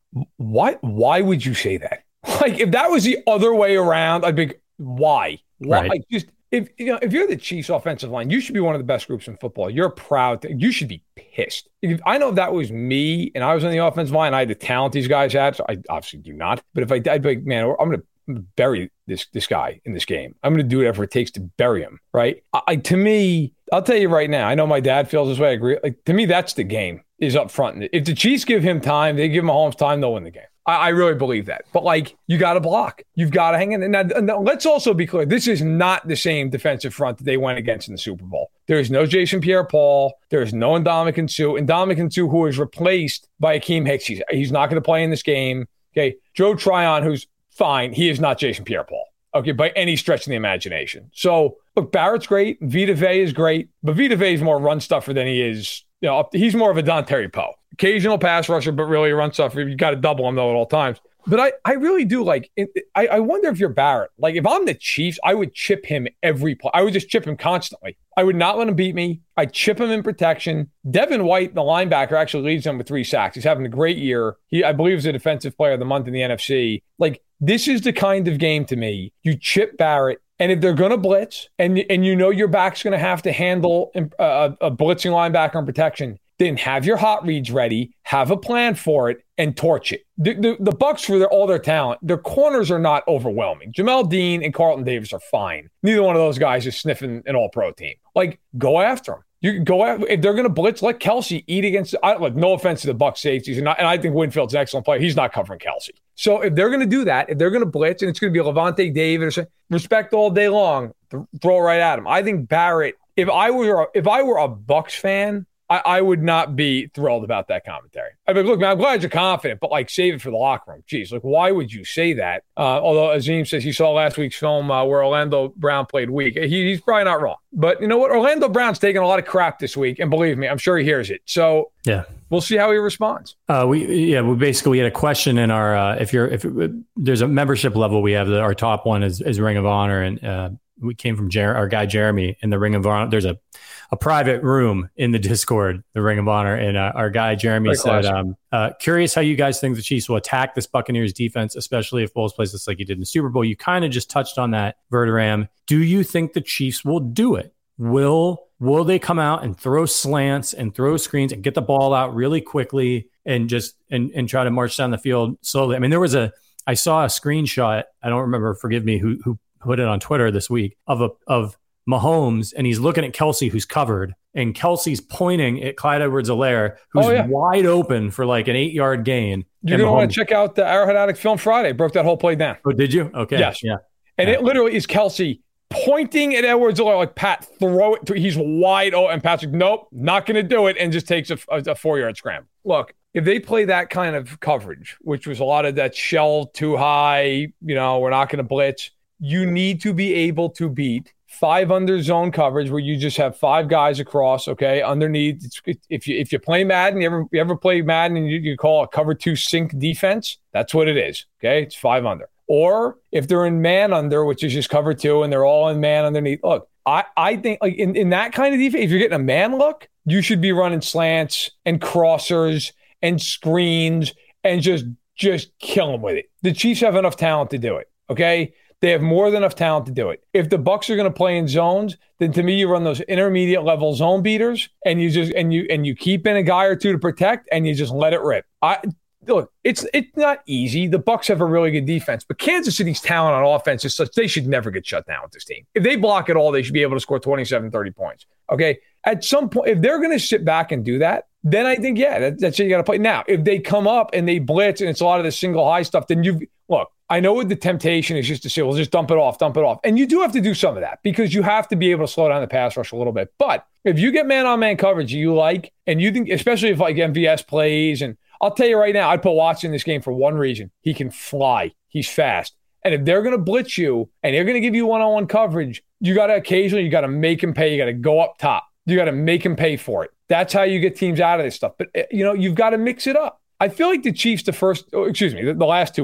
Why, why would you say that? Like, if that was the other way around, I'd be, why? Why? Right. Like, just, if, you know, if you're the Chiefs offensive line, you should be one of the best groups in football. You're proud. To, you should be pissed. If, I know if that was me and I was on the offensive line, I had the talent these guys had. So I obviously do not. But if I, I'd be like, man, I'm going to bury this this guy in this game. I'm going to do whatever it takes to bury him, right? I, to me, I'll tell you right now, I know my dad feels this way. I agree. Like, to me, that's the game, is up front. If the Chiefs give him time, they give Mahomes time, they'll win the game. I, I really believe that. But, like, you got to block. You've got to hang in. And now, now, let's also be clear. This is not the same defensive front that they went against in the Super Bowl. There is no Jason Pierre-Paul. There is no Ndamukong Suh. Ndamukong Suh, who is replaced by Akeem Hicks. He's, he's not going to play in this game. Okay, Joe Tryon, who's fine. He is not Jason Pierre-Paul. Okay, by any stretch of the imagination. So, look, Barrett's great. Vita Vea is great. But Vita Vea is more run stuffer than he is, you know, he's more of a Don Terry Poe. Occasional pass rusher, but really a run stuffer. You got to double him, though, at all times. But I, I really do like, I, I wonder if you're Barrett. Like, if I'm the Chiefs, I would chip him every play. I would just chip him constantly. I would not let him beat me. I'd chip him in protection. Devin White, the linebacker, actually leads them with three sacks. He's having a great year. He, I believe, is the defensive player of the month in the N F C. Like, this is the kind of game to me. You chip Barrett, and if they're going to blitz, and, and you know your back's going to have to handle a, a blitzing linebacker in protection, then have your hot reads ready, have a plan for it, and torch it. The, the, the Bucs, for their, all their talent, their corners are not overwhelming. Jamel Dean and Carlton Davis are fine. Neither one of those guys is sniffing an all-pro team. Like, go after them. You go after, if they're going to blitz, let Kelsey eat against. I, like, no offense to the Bucs safeties, and, not, and I think Winfield's an excellent player. He's not covering Kelsey. So if they're going to do that, if they're going to blitz, and it's going to be Levante David or something, respect all day long, throw it right at him. I think Barrett. If I were if I were a Bucs fan, I, I would not be thrilled about that commentary. I mean, look, man, I'm glad you're confident, but, like, save it for the locker room. Jeez, like, why would you say that? Uh, although Azim says he saw last week's film uh, where Orlando Brown played weak. He, he's probably not wrong. But you know what? Orlando Brown's taking a lot of crap this week, and believe me, I'm sure he hears it. So yeah, we'll see how he responds. Uh, we yeah, we basically we had a question in our uh, if you're if it, there's a membership level we have. The, our top one is, is Ring of Honor, and uh, we came from Jer- our guy Jeremy in the Ring of Honor. There's a a private room in the Discord, the Ring of Honor. And uh, our guy, Jeremy, Very said, um, uh, curious how you guys think the Chiefs will attack this Buccaneers defense, especially if Bowles plays this like he did in the Super Bowl. You kind of just touched on that, Verderam. Do you think the Chiefs will do it? Will will they come out and throw slants and throw screens and get the ball out really quickly and just and, and try to march down the field slowly? I mean, there was a, I saw a screenshot, I don't remember, forgive me, who who put it on Twitter this week of a, of Mahomes, and he's looking at Kelsey, who's covered, and Kelsey's pointing at Clyde Edwards-Helaire, who's oh, yeah. wide open for like an eight-yard gain. You're going to want to check out the Arrowhead Addict film Friday. Broke that whole play down. Oh, did you? Okay. Yes. Yeah. And yeah. it literally is Kelsey pointing at Edwards-Helaire like, Pat, throw it. To, he's wide open. And Pat's like, nope, not going to do it, and just takes a, a, a four-yard scramble. Look, if they play that kind of coverage, which was a lot of that shell too high, you know, we're not going to blitz, you need to be able to beat five under zone coverage where you just have five guys across, okay, underneath. It's, if you if you play Madden, you ever you ever play Madden and you, you call a cover two sink defense, that's what it is, okay? It's five under. Or if they're in man under, which is just cover two, and they're all in man underneath. Look, I, I think like in, in that kind of defense, if you're getting a man look, you should be running slants and crossers and screens and just just kill them with it. The Chiefs have enough talent to do it, okay? They have more than enough talent to do it. If the Bucs are going to play in zones, then to me, you run those intermediate level zone beaters, and you just and you and you keep in a guy or two to protect, and you just let it rip. I look, it's it's not easy. The Bucs have a really good defense, but Kansas City's talent on offense is such they should never get shut down with this team. If they block it all, they should be able to score twenty-seven, thirty points. Okay, at some point, if they're going to sit back and do that, then I think yeah, that, that's it. You got to play. Now, if they come up and they blitz and it's a lot of the single high stuff, then you look. I know what the temptation is just to say, well, just dump it off, dump it off. And you do have to do some of that because you have to be able to slow down the pass rush a little bit. But if you get man-on-man coverage you like, and you think, especially if like M V S plays, and I'll tell you right now, I'd put Watson in this game for one reason. He can fly. He's fast. And if they're going to blitz you and they're going to give you one-on-one coverage, you got to occasionally, you got to make him pay. You got to go up top. You got to make him pay for it. That's how you get teams out of this stuff. But, you know, you've got to mix it up. I feel like the Chiefs, the first, oh, excuse me, the, the last two weeks,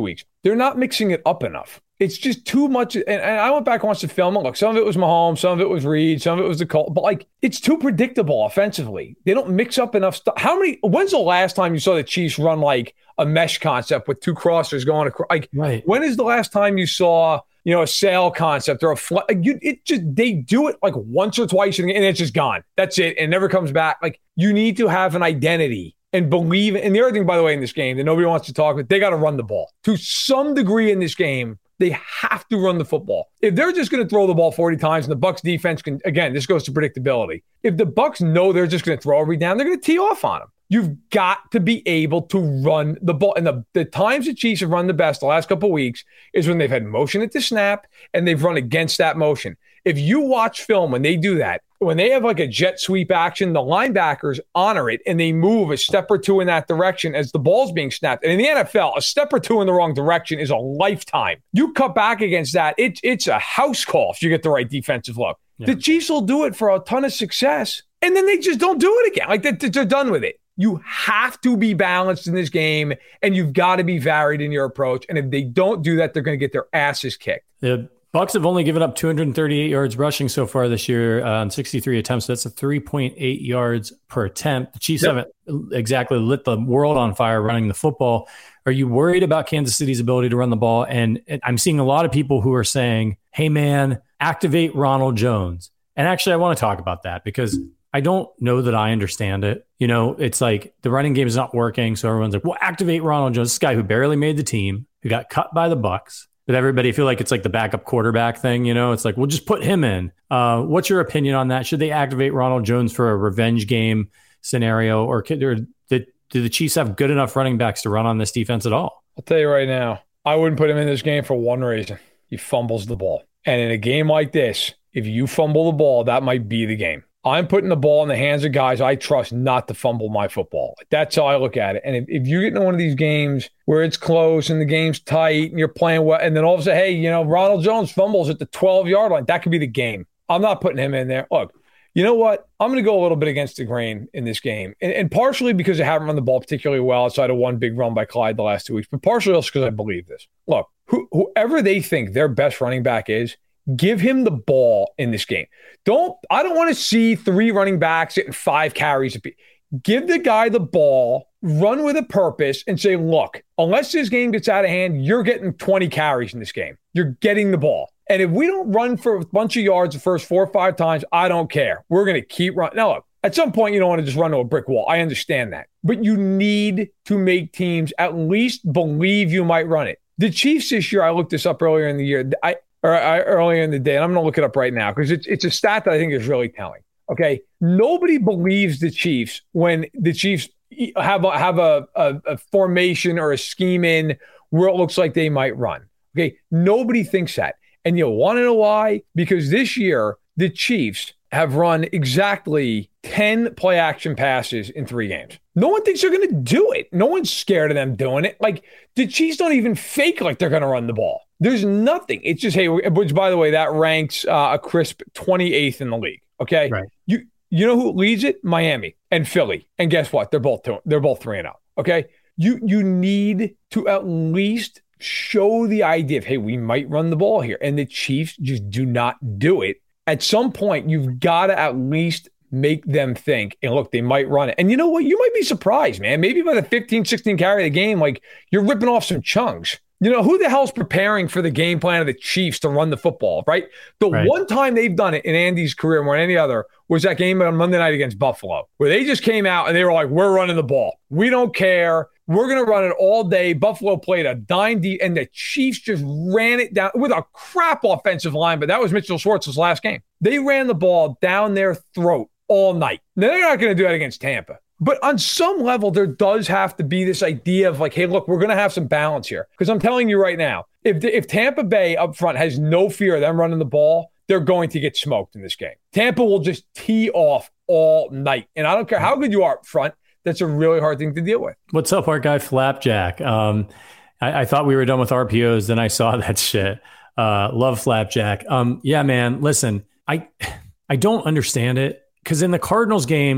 they're not mixing it up enough. It's just too much. And, and I went back and watched the film. And look, some of it was Mahomes, some of it was Reed, some of it was the Colt. But like, it's too predictable offensively. They don't mix up enough stuff. How many? When's the last time you saw the Chiefs run like a mesh concept with two crossers going across? Like, right. When is the last time you saw, you know, a sail concept or a fl- like you? It just they do it like once or twice and it's just gone. That's it, and it never comes back. Like, you need to have an identity and believe. And the other thing, by the way, in this game that nobody wants to talk about, they got to run the ball to some degree in this game. They have to run the football. If they're just going to throw the ball forty times and the Bucs defense can, again, this goes to predictability. If the Bucs know they're just going to throw every down, they're going to tee off on them. You've got to be able to run the ball. And the, the times the Chiefs have run the best the last couple of weeks is when they've had motion at the snap and they've run against that motion. If you watch film when they do that, when they have like a jet sweep action, the linebackers honor it and they move a step or two in that direction as the ball's being snapped. And in the N F L, a step or two in the wrong direction is a lifetime. You cut back against that, it, it's a house call if you get the right defensive look. Yeah. The Chiefs will do it for a ton of success, and then they just don't do it again. Like, they're, they're done with it. You have to be balanced in this game, and you've got to be varied in your approach. And if they don't do that, they're going to get their asses kicked. The Bucs have only given up two hundred thirty-eight yards rushing so far this year uh, on sixty-three attempts. That's a three point eight yards per attempt. The Chiefs yep. haven't exactly lit the world on fire running the football. Are you worried about Kansas City's ability to run the ball? And, and I'm seeing a lot of people who are saying, hey, man, activate Ronald Jones. And actually, I want to talk about that because I don't know that I understand it. You know, it's like the running game is not working. So everyone's like, well, activate Ronald Jones, this guy who barely made the team, who got cut by the Bucs. But everybody feel like it's like the backup quarterback thing, you know? It's like, we'll just put him in. Uh, what's your opinion on that? Should they activate Ronald Jones for a revenge game scenario? Or, could, or did, do the Chiefs have good enough running backs to run on this defense at all? I'll tell you right now, I wouldn't put him in this game for one reason. He fumbles the ball. And in a game like this, if you fumble the ball, that might be the game. I'm putting the ball in the hands of guys I trust not to fumble my football. That's how I look at it. And if, if you get into one of these games where it's close and the game's tight and you're playing well, and then all of a sudden, hey, you know, Ronald Jones fumbles at the twelve-yard line, that could be the game. I'm not putting him in there. Look, you know what? I'm going to go a little bit against the grain in this game. And, and partially because I haven't run the ball particularly well outside of one big run by Clyde the last two weeks, but partially also because I believe this. Look, who, whoever they think their best running back is, give him the ball in this game. Don't, I don't want to see three running backs getting five carries. Give the guy the ball, run with a purpose, and say, look, unless this game gets out of hand, you're getting twenty carries in this game. You're getting the ball. And if we don't run for a bunch of yards the first four or five times, I don't care. We're going to keep running. Now, look, at some point, you don't want to just run to a brick wall. I understand that. But you need to make teams at least believe you might run it. The Chiefs this year, I looked this up earlier in the year. I, or I, earlier in the day, and I'm going to look it up right now because it's it's a stat that I think is really telling. Okay, nobody believes the Chiefs when the Chiefs have a, have a, a, a formation or a scheme in where it looks like they might run. Okay, nobody thinks that, and you want to know why? Because this year the Chiefs have run exactly ten play action passes in three games. No one thinks they're going to do it. No one's scared of them doing it. Like, the Chiefs don't even fake like they're going to run the ball. There's nothing. It's just, hey, which, by the way, that ranks uh, a crisp twenty-eighth in the league. Okay. Right. You you know who leads it? Miami and Philly. And guess what? They're both two, they're both three and out. Okay. You you need to at least show the idea of, hey, we might run the ball here. And the Chiefs just do not do it. At some point, you've got to at least make them think, and look, they might run it. And you know what? You might be surprised, man. Maybe by the fifteen, sixteen carry of the game, like, you're ripping off some chunks. You know, who the hell's preparing for the game plan of the Chiefs to run the football, right? The right. one time they've done it in Andy's career more than any other was that game on Monday night against Buffalo, where they just came out and they were like, we're running the ball. We don't care. We're going to run it all day. Buffalo played a dime deep, and the Chiefs just ran it down with a crap offensive line, but that was Mitchell Schwartz's last game. They ran the ball down their throat all night. Now, they're not going to do that against Tampa. But on some level, there does have to be this idea of like, hey, look, we're going to have some balance here. Because I'm telling you right now, if the, if Tampa Bay up front has no fear of them running the ball, they're going to get smoked in this game. Tampa will just tee off all night. And I don't care how good you are up front. That's a really hard thing to deal with. What's up, our guy Flapjack? Um, I, I thought we were done with R P Os. Then I saw that shit. Uh, love Flapjack. Um, yeah, man, listen, I I don't understand it. Because in the Cardinals game,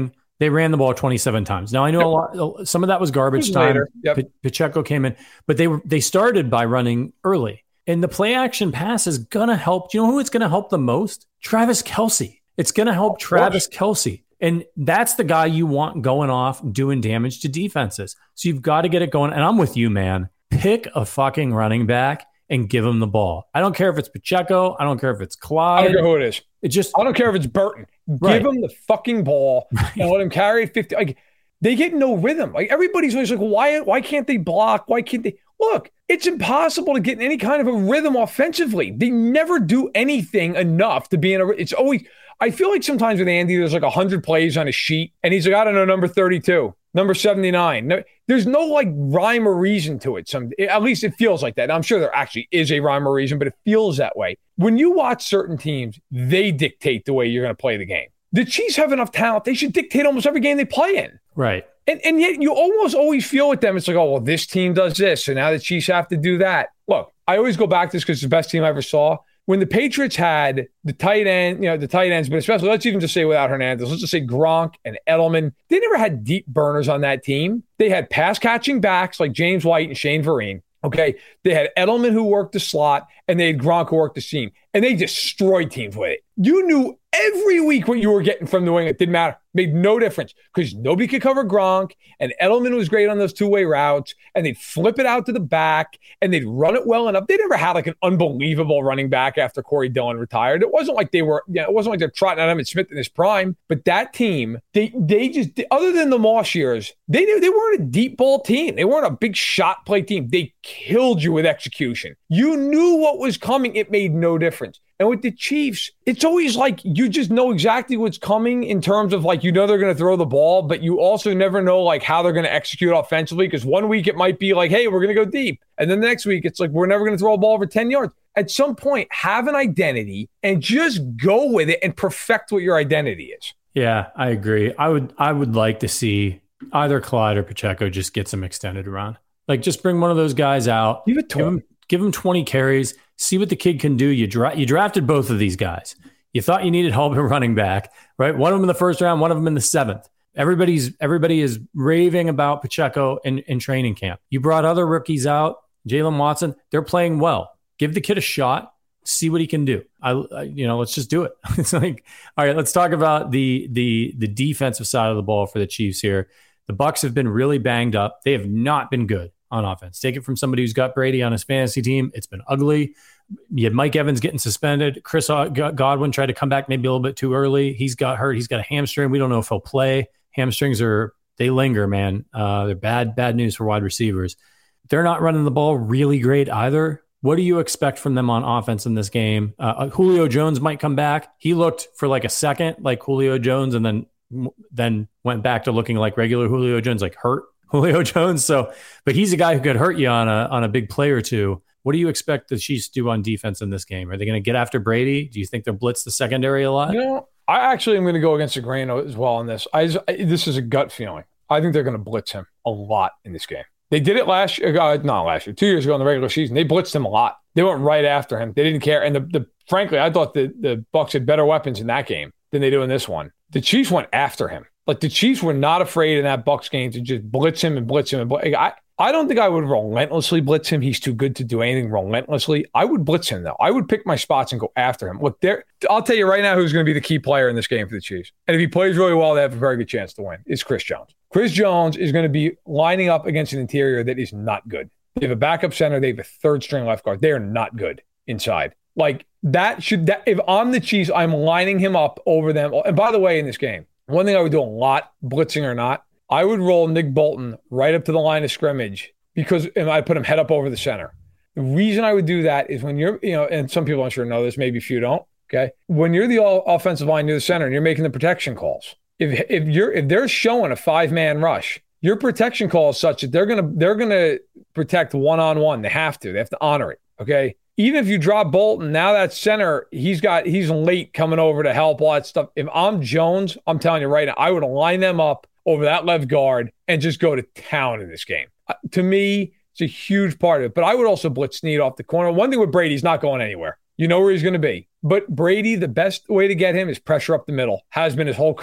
They ran the ball twenty-seven times. Now I know a lot. Some of that was garbage time. Yep. P- Pacheco came in, but they were they started by running early, and the play action pass is gonna help. Do you know who it's gonna help the most? Travis Kelce. It's gonna help Travis Kelce, and that's the guy you want going off doing damage to defenses. So you've got to get it going. And I'm with you, man. Pick a fucking running back and give him the ball. I don't care if it's Pacheco. I don't care if it's Clyde. I don't care who it is. It just I don't care if it's Burton. Right. Give him the fucking ball and let him carry it fifty. Like, they get no rhythm. Like, everybody's always like, why, why can't they block? Why can't they? Look, it's impossible to get in any kind of a rhythm offensively. They never do anything enough to be in a. It's always. I feel like sometimes with Andy, there's like one hundred plays on a sheet, and he's like, I don't know, number thirty-two, number seventy-nine. No, there's no like rhyme or reason to it. Some, at least it feels like that. Now, I'm sure there actually is a rhyme or reason, but it feels that way. When you watch certain teams, they dictate the way you're going to play the game. The Chiefs have enough talent. They should dictate almost every game they play in. Right. And and yet you almost always feel with them, it's like, oh, well, this team does this, so now the Chiefs have to do that. Look, I always go back to this because it's the best team I ever saw. When the Patriots had the tight end, you know, the tight ends, but especially, let's even just say without Hernandez, let's just say Gronk and Edelman, they never had deep burners on that team. They had pass-catching backs like James White and Shane Vereen. Okay, they had Edelman who worked the slot, and they had Gronk who worked the seam, and they destroyed teams with it. You knew every week what you were getting from New England. It didn't matter. Made no difference because nobody could cover Gronk, and Edelman was great on those two-way routes, and they'd flip it out to the back, and they'd run it well enough. They never had like an unbelievable running back after Corey Dillon retired. It wasn't like they were, you know, it wasn't like they're trotting out Emmitt Smith in his prime, but that team, they they just, other than the Moss years, they knew they weren't a deep ball team. They weren't a big shot play team. They killed you with execution. You knew what was coming. It made no difference. And with the Chiefs, it's always like you just know exactly what's coming in terms of like, you know, they're going to throw the ball, but you also never know like how they're going to execute offensively. Because one week it might be like, hey, we're going to go deep. And then the next week it's like, we're never going to throw a ball over ten yards. At some point, have an identity and just go with it and perfect what your identity is. Yeah, I agree. I would I would like to see either Clyde or Pacheco just get some extended run. Like, just bring one of those guys out. Give it to give him. him, give him twenty carries. See what the kid can do. You, dra- you drafted both of these guys. You thought you needed help at running back, right? One of them in the first round, one of them in the seventh. Everybody's everybody is raving about Pacheco in, in training camp. You brought other rookies out, Jalen Watson. They're playing well. Give the kid a shot. See what he can do. I, I you know, let's just do it. It's like, all right, let's talk about the the the defensive side of the ball for the Chiefs here. The Bucs have been really banged up. They have not been good on offense. Take it from somebody who's got Brady on his fantasy team. It's been ugly. You had Mike Evans getting suspended. Chris Godwin tried to come back maybe a little bit too early. He's got hurt. He's got a hamstring. We don't know if he'll play. Hamstrings are, they linger, man. Uh, they're bad, bad news for wide receivers. They're not running the ball really great either. What do you expect from them on offense in this game? Uh, Julio Jones might come back. He looked for like a second like Julio Jones and then then went back to looking like regular Julio Jones, like hurt Julio Jones. So, but he's a guy who could hurt you on a on a big play or two. What do you expect the Chiefs to do on defense in this game? Are they going to get after Brady? Do you think they'll blitz the secondary a lot? You know, I actually am going to go against the grain as well on this. I, I this is a gut feeling. I think they're going to blitz him a lot in this game. They did it last year, uh, not last year, two years ago in the regular season. They blitzed him a lot. They went right after him. They didn't care. And the, the frankly, I thought the, the Bucs had better weapons in that game than they do in this one. The Chiefs went after him. Like, the Chiefs were not afraid in that Bucs game to just blitz him and blitz him. And blitz. I, I don't think I would relentlessly blitz him. He's too good to do anything relentlessly. I would blitz him, though. I would pick my spots and go after him. Look, there. I'll tell you right now who's going to be the key player in this game for the Chiefs. And if he plays really well, they have a very good chance to win. It's Chris Jones. Chris Jones is going to be lining up against an interior that is not good. They have a backup center. They have a third-string left guard. They are not good inside. Like, that should that if I'm the Chiefs, I'm lining him up over them. And by the way, in this game, one thing I would do a lot, blitzing or not, I would roll Nick Bolton right up to the line of scrimmage because and I put him head up over the center. The reason I would do that is when you're, you know, and some people I'm sure know this, maybe a few don't, okay? When you're the all offensive line near the center and you're making the protection calls, if if you're if they're showing a five-man rush, your protection call is such that they're gonna they're gonna protect one-on-one. They have to. They have to honor it, okay? Even if you drop Bolton, now that center, he's got he's late coming over to help, all that stuff. If I'm Jones, I'm telling you right now, I would line them up over that left guard and just go to town in this game. Uh, to me, it's a huge part of it. But I would also blitz Snead off the corner. One thing with Brady, he's not going anywhere. You know where he's going to be. But Brady, the best way to get him is pressure up the middle. Has been his whole career.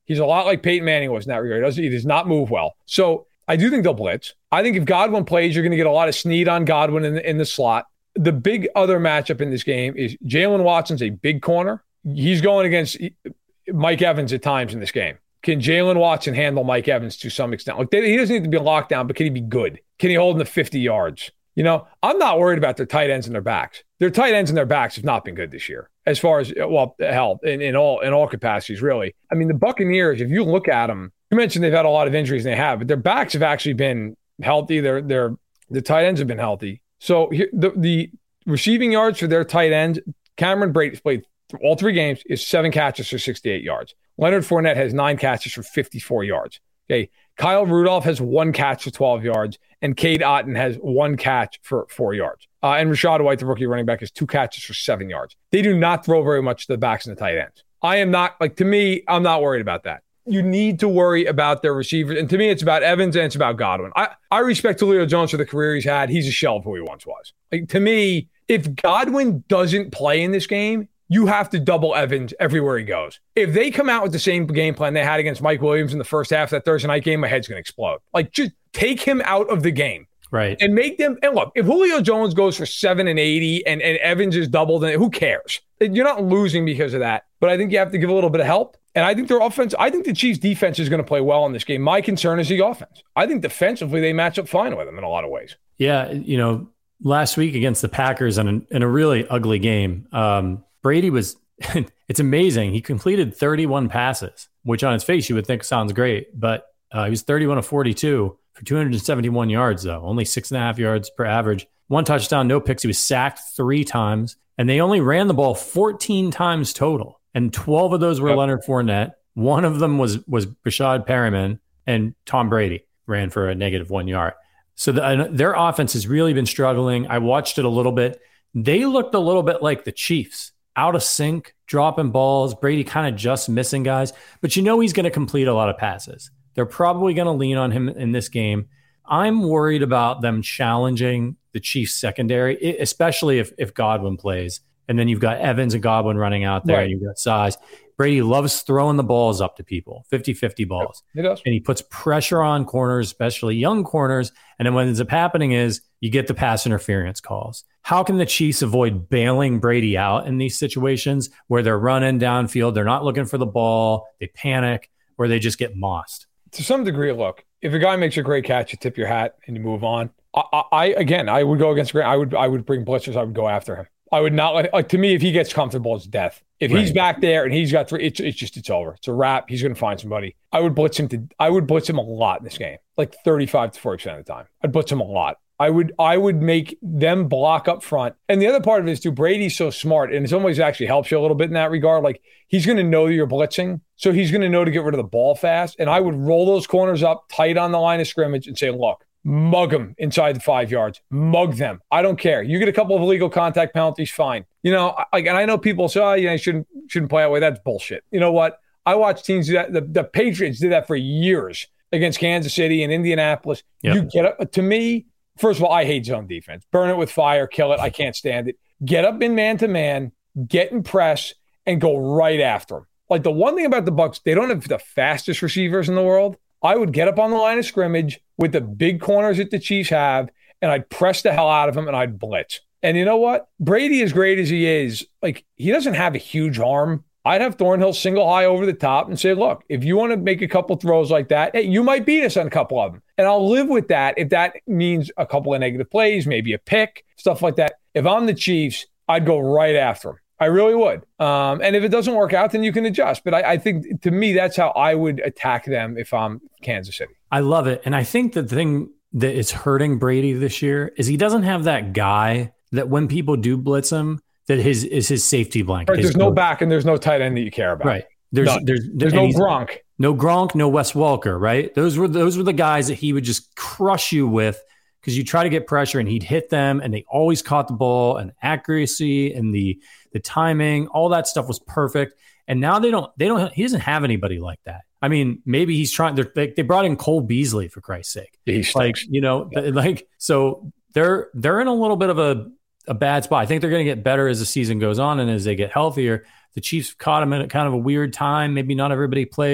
He's a lot like Peyton Manning was in that regard. He does, he does not move well. So I do think they'll blitz. I think if Godwin plays, you're going to get a lot of Snead on Godwin in the, in the slot. The big other matchup in this game is Jalen Watson's a big corner. He's going against Mike Evans at times in this game. Can Jalen Watson handle Mike Evans to some extent? Like they, he doesn't need to be locked down, but can he be good? Can he hold him to fifty yards? You know, I'm not worried about their tight ends and their backs. Their tight ends and their backs have not been good this year, as far as, well, hell, in, in all in all capacities, really. I mean, the Buccaneers, if you look at them, you mentioned they've had a lot of injuries, and they have, but their backs have actually been healthy. Their their the tight ends have been healthy. So here, the the receiving yards for their tight ends, Cameron Brate's played all three games, is seven catches for sixty-eight yards. Leonard Fournette has nine catches for fifty-four yards. Okay, Kyle Rudolph has one catch for twelve yards, and Cade Otton has one catch for four yards. Uh, and Rachaad White, the rookie running back, has two catches for seven yards. They do not throw very much to the backs and the tight ends. I am not, like, to me, I'm not worried about that. You need to worry about their receivers. And to me, it's about Evans and it's about Godwin. I, I respect Julio Jones for the career he's had. He's a shell of who he once was. Like, to me, if Godwin doesn't play in this game, you have to double Evans everywhere he goes. If they come out with the same game plan they had against Mike Williams in the first half of that Thursday night game, my head's going to explode. Like, just take him out of the game. Right. And make them, and look, if Julio Jones goes for seven and eighty and, and Evans is doubled, then who cares? You're not losing because of that. But I think you have to give a little bit of help. And I think their offense, I think the Chiefs' defense is going to play well in this game. My concern is the offense. I think defensively they match up fine with them in a lot of ways. Yeah. You know, last week against the Packers in a, in a really ugly game, um, Brady was, it's amazing. He completed thirty-one passes, which on its face you would think sounds great, but uh, he was thirty-one of forty-two for two hundred seventy-one yards, though, only six and a half yards per average. One touchdown, no picks. He was sacked three times, and they only ran the ball fourteen times total, and twelve of those were yep. Leonard Fournette. One of them was was Rashad Perriman, and Tom Brady ran for a negative one yard. So the, uh, their offense has really been struggling. I watched it a little bit. They looked a little bit like the Chiefs. Out of sync, dropping balls, Brady kind of just missing guys. But you know he's going to complete a lot of passes. They're probably going to lean on him in this game. I'm worried about them challenging the Chiefs secondary, especially if, if Godwin plays. And then you've got Evans and Godwin running out there. Right. You've got size. Brady loves throwing the balls up to people, fifty-fifty balls. He does. And he puts pressure on corners, especially young corners. And then what ends up happening is you get the pass interference calls. How can the Chiefs avoid bailing Brady out in these situations where they're running downfield, they're not looking for the ball, they panic, or they just get mossed? To some degree, look, if a guy makes a great catch, you tip your hat and you move on. I, I again, I would go against Grant. I would, I would bring blitzers. I would go after him. I would not let, like, to me, if he gets comfortable, it's death. If right. he's back there and he's got three, it's, it's just, it's over. It's a wrap. He's going to find somebody. I would blitz him to, I would blitz him a lot in this game, like thirty-five to forty percent of the time. I'd blitz him a lot. I would, I would make them block up front. And the other part of it is too, Brady's so smart, and in some ways it actually helps you a little bit in that regard. Like, he's going to know you're blitzing, so he's going to know to get rid of the ball fast. And I would roll those corners up tight on the line of scrimmage and say, look, mug them inside the five yards. Mug them. I don't care. You get a couple of illegal contact penalties, fine. You know, like, and I know people say, oh, you know, you shouldn't shouldn't play that way. That's bullshit. You know what? I watched teams do that. The, the Patriots did that for years against Kansas City and Indianapolis. Yep. You get up, to me, first of all, I hate zone defense. Burn it with fire, kill it. I can't stand it. Get up in man-to-man, get in press, and go right after them. Like, the one thing about the Bucs, they don't have the fastest receivers in the world. I would get up on the line of scrimmage with the big corners that the Chiefs have, and I'd press the hell out of them, and I'd blitz. And you know what? Brady, as great as he is, like, he doesn't have a huge arm. I'd have Thornhill single high over the top and say, look, if you want to make a couple throws like that, hey, you might beat us on a couple of them. And I'll live with that if that means a couple of negative plays, maybe a pick, stuff like that. If I'm the Chiefs, I'd go right after them. I really would. Um, and if it doesn't work out, then you can adjust. But I, I think, to me, that's how I would attack them if I'm Kansas City. I love it. And I think the thing that is hurting Brady this year is he doesn't have that guy that when people do blitz him, that his is his safety blanket. Right, there's no back and there's no tight end that you care about. Right. There's None. there's there's no Gronk. No Gronk, no Wes Welker, right? Those were those were the guys that he would just crush you with because you try to get pressure and he'd hit them and they always caught the ball and accuracy and the the timing, all that stuff was perfect. And now they don't they don't he doesn't have anybody like that. I mean, maybe he's trying they they brought in Cole Beasley for Christ's sake. He's like, you know, yeah. like so they're they're in a little bit of a a bad spot. I think they're going to get better as the season goes on and as they get healthier. The Chiefs caught them at kind of a weird time. Maybe not everybody plays.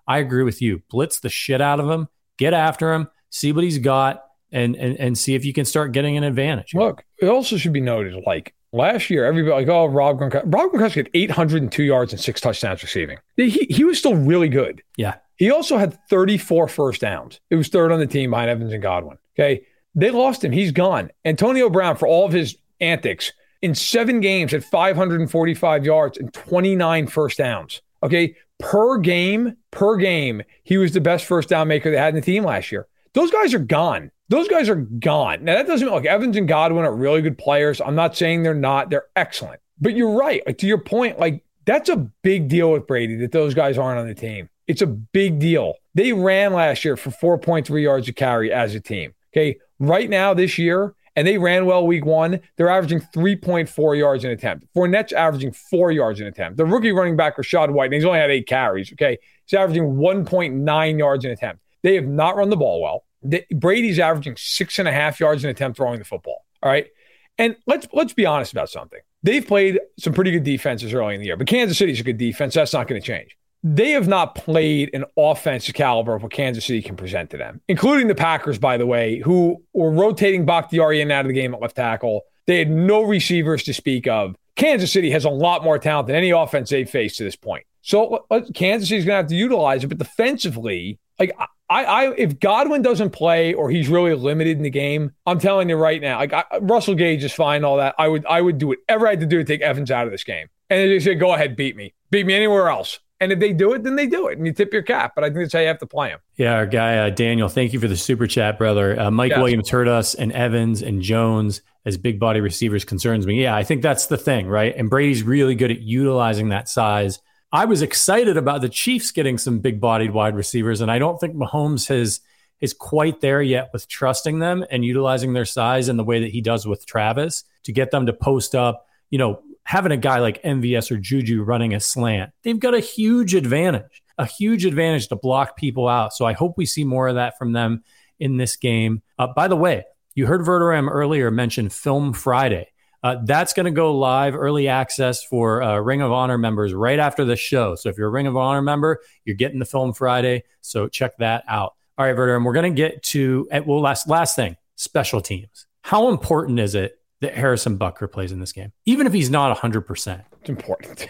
I agree with you. Blitz the shit out of him, get after him, see what he's got, and and, and see if you can start getting an advantage. Look, it also should be noted, like last year, everybody like, oh, Rob Gronkowski. Rob Gronkowski had eight hundred two yards and six touchdowns receiving. He, he was still really good. Yeah. He also had thirty-four first downs. It was third on the team behind Evans and Godwin. Okay. They lost him. He's gone. Antonio Brown, for all of his antics, in seven games had five hundred forty-five yards and twenty-nine first downs. Okay. Per game, per game, he was the best first down maker they had in the team last year. Those guys are gone. Those guys are gone. Now, that doesn't mean, like, Evans and Godwin are really good players. I'm not saying they're not. They're excellent. But you're right. Like, to your point, like, that's a big deal with Brady that those guys aren't on the team. It's a big deal. They ran last year for four point three yards a carry as a team. Okay. Right now, this year, and they ran well week one, they're averaging three point four yards an attempt. Fournette's averaging four yards an attempt. The rookie running back, Rachaad White, and he's only had eight carries. Okay. He's averaging one point nine yards an attempt. They have not run the ball well. The, Brady's averaging six and a half yards an attempt throwing the football. All right. And let's let's be honest about something. They've played some pretty good defenses early in the year, but Kansas City's a good defense. That's not going to change. They have not played an offensive caliber of what Kansas City can present to them, including the Packers, by the way, who were rotating Bakhtiari in and out of the game at left tackle. They had no receivers to speak of. Kansas City has a lot more talent than any offense they've faced to this point. So Kansas City's going to have to utilize it, but defensively, like I, I, if Godwin doesn't play or he's really limited in the game, I'm telling you right now, like I, Russell Gage is fine, all that. I would, I would do whatever I had to do to take Evans out of this game, and they say, go ahead, beat me, beat me anywhere else. And if they do it, then they do it, and you tip your cap. But I think that's how you have to play him. Yeah, our guy uh, Daniel, thank you for the super chat, brother. Uh, Mike yes. Williams heard us, and Evans and Jones as big body receivers concerns me. Yeah, I think that's the thing, right? And Brady's really good at utilizing that size. I was excited about the Chiefs getting some big-bodied wide receivers, and I don't think Mahomes has is quite there yet with trusting them and utilizing their size in the way that he does with Travis to get them to post up. You know, having a guy like M V S or Juju running a slant, they've got a huge advantage, a huge advantage to block people out. So I hope we see more of that from them in this game. Uh, by the way, you heard Verderame earlier mention Film Friday. Uh, that's going to go live, early access for uh, Ring of Honor members right after the show. So if you're a Ring of Honor member, you're getting the Film Friday. So check that out. All right, Verderame, we're going to get to, well, last, last thing, special teams. How important is it that Harrison Butker plays in this game, even if he's not one hundred percent? It's important.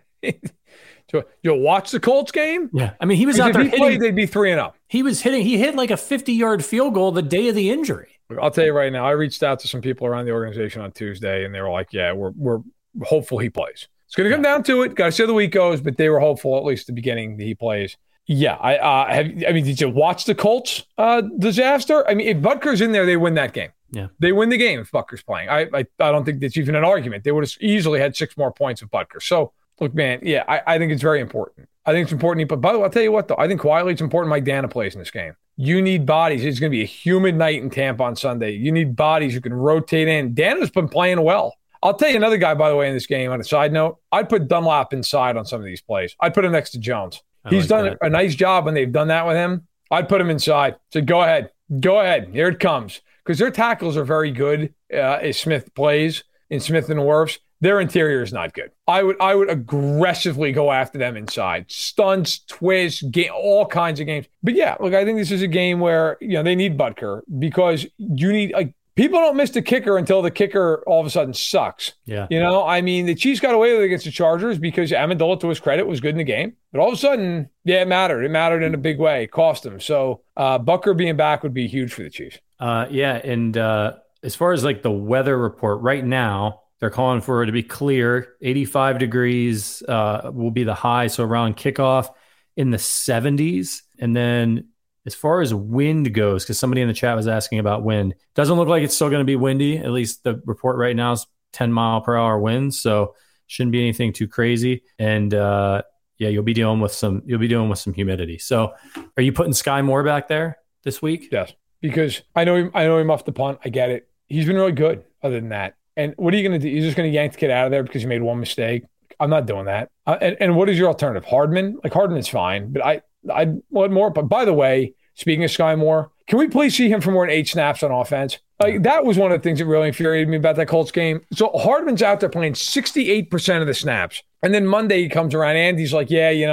So you'll watch the Colts game? Yeah. I mean, he was because out there if he hitting. Played, they'd be three and up. He was hitting, he hit like a fifty-yard field goal the day of the injury. I'll tell you right now, I reached out to some people around the organization on Tuesday, and they were like, yeah, we're we're hopeful he plays. It's going to come yeah. down to it. Got to see how the week goes, but they were hopeful, at least at the beginning, that he plays. Yeah. I uh, have. I mean, did you watch the Colts uh, disaster? I mean, if Butker's in there, they win that game. Yeah. They win the game if Butker's playing. I, I, I don't think that's even an argument. They would have easily had six more points with Butker. So, look, man, yeah, I, I think it's very important. I think it's important. But by the way, I'll tell you what, though. I think quietly it's important Mike Dana plays in this game. You need bodies. It's going to be a humid night in Tampa on Sunday. You need bodies who can rotate in. Dana's been playing well. I'll tell you another guy, by the way, in this game, on a side note, I'd put Dunlap inside on some of these plays. I'd put him next to Jones. I He's like done that. a nice job when they've done that with him. I'd put him inside. So go ahead. Go ahead. Here it comes. Because their tackles are very good uh, as Smith plays in Smith and Wirfs. Their interior is not good. I would I would aggressively go after them inside. Stunts, twists, game, all kinds of games. But yeah, look, I think this is a game where, you know, they need Butker because you need, like, people don't miss the kicker until the kicker all of a sudden sucks. Yeah. You know, I mean, the Chiefs got away with it against the Chargers because Amendola, to his credit, was good in the game. But all of a sudden, yeah, it mattered. It mattered in a big way. It cost them. So uh, Butker being back would be huge for the Chiefs. Uh, yeah, and uh, as far as like the weather report right now, they're calling for it to be clear. eighty-five degrees uh, will be the high, so around kickoff in the seventies. And then as far as wind goes, because somebody in the chat was asking about wind, doesn't look like it's still going to be windy. At least the report right now is ten mile per hour winds, so shouldn't be anything too crazy. And uh, yeah, you'll be dealing with some you'll be dealing with some humidity. So, are you putting Sky Moore back there this week? Yes. Because I know him, I know he muffed the punt. I get it. He's been really good other than that. And what are you going to do? You're just going to yank the kid out of there because you made one mistake? I'm not doing that. Uh, and, and what is your alternative? Hardman? Like, Hardman's fine, but I I want more. But by the way, speaking of Sky Moore, can we please see him for more than eight snaps on offense? Like, that was one of the things that really infuriated me about that Colts game. So Hardman's out there playing sixty-eight percent of the snaps. And then Monday he comes around, Andy's like, yeah, you know,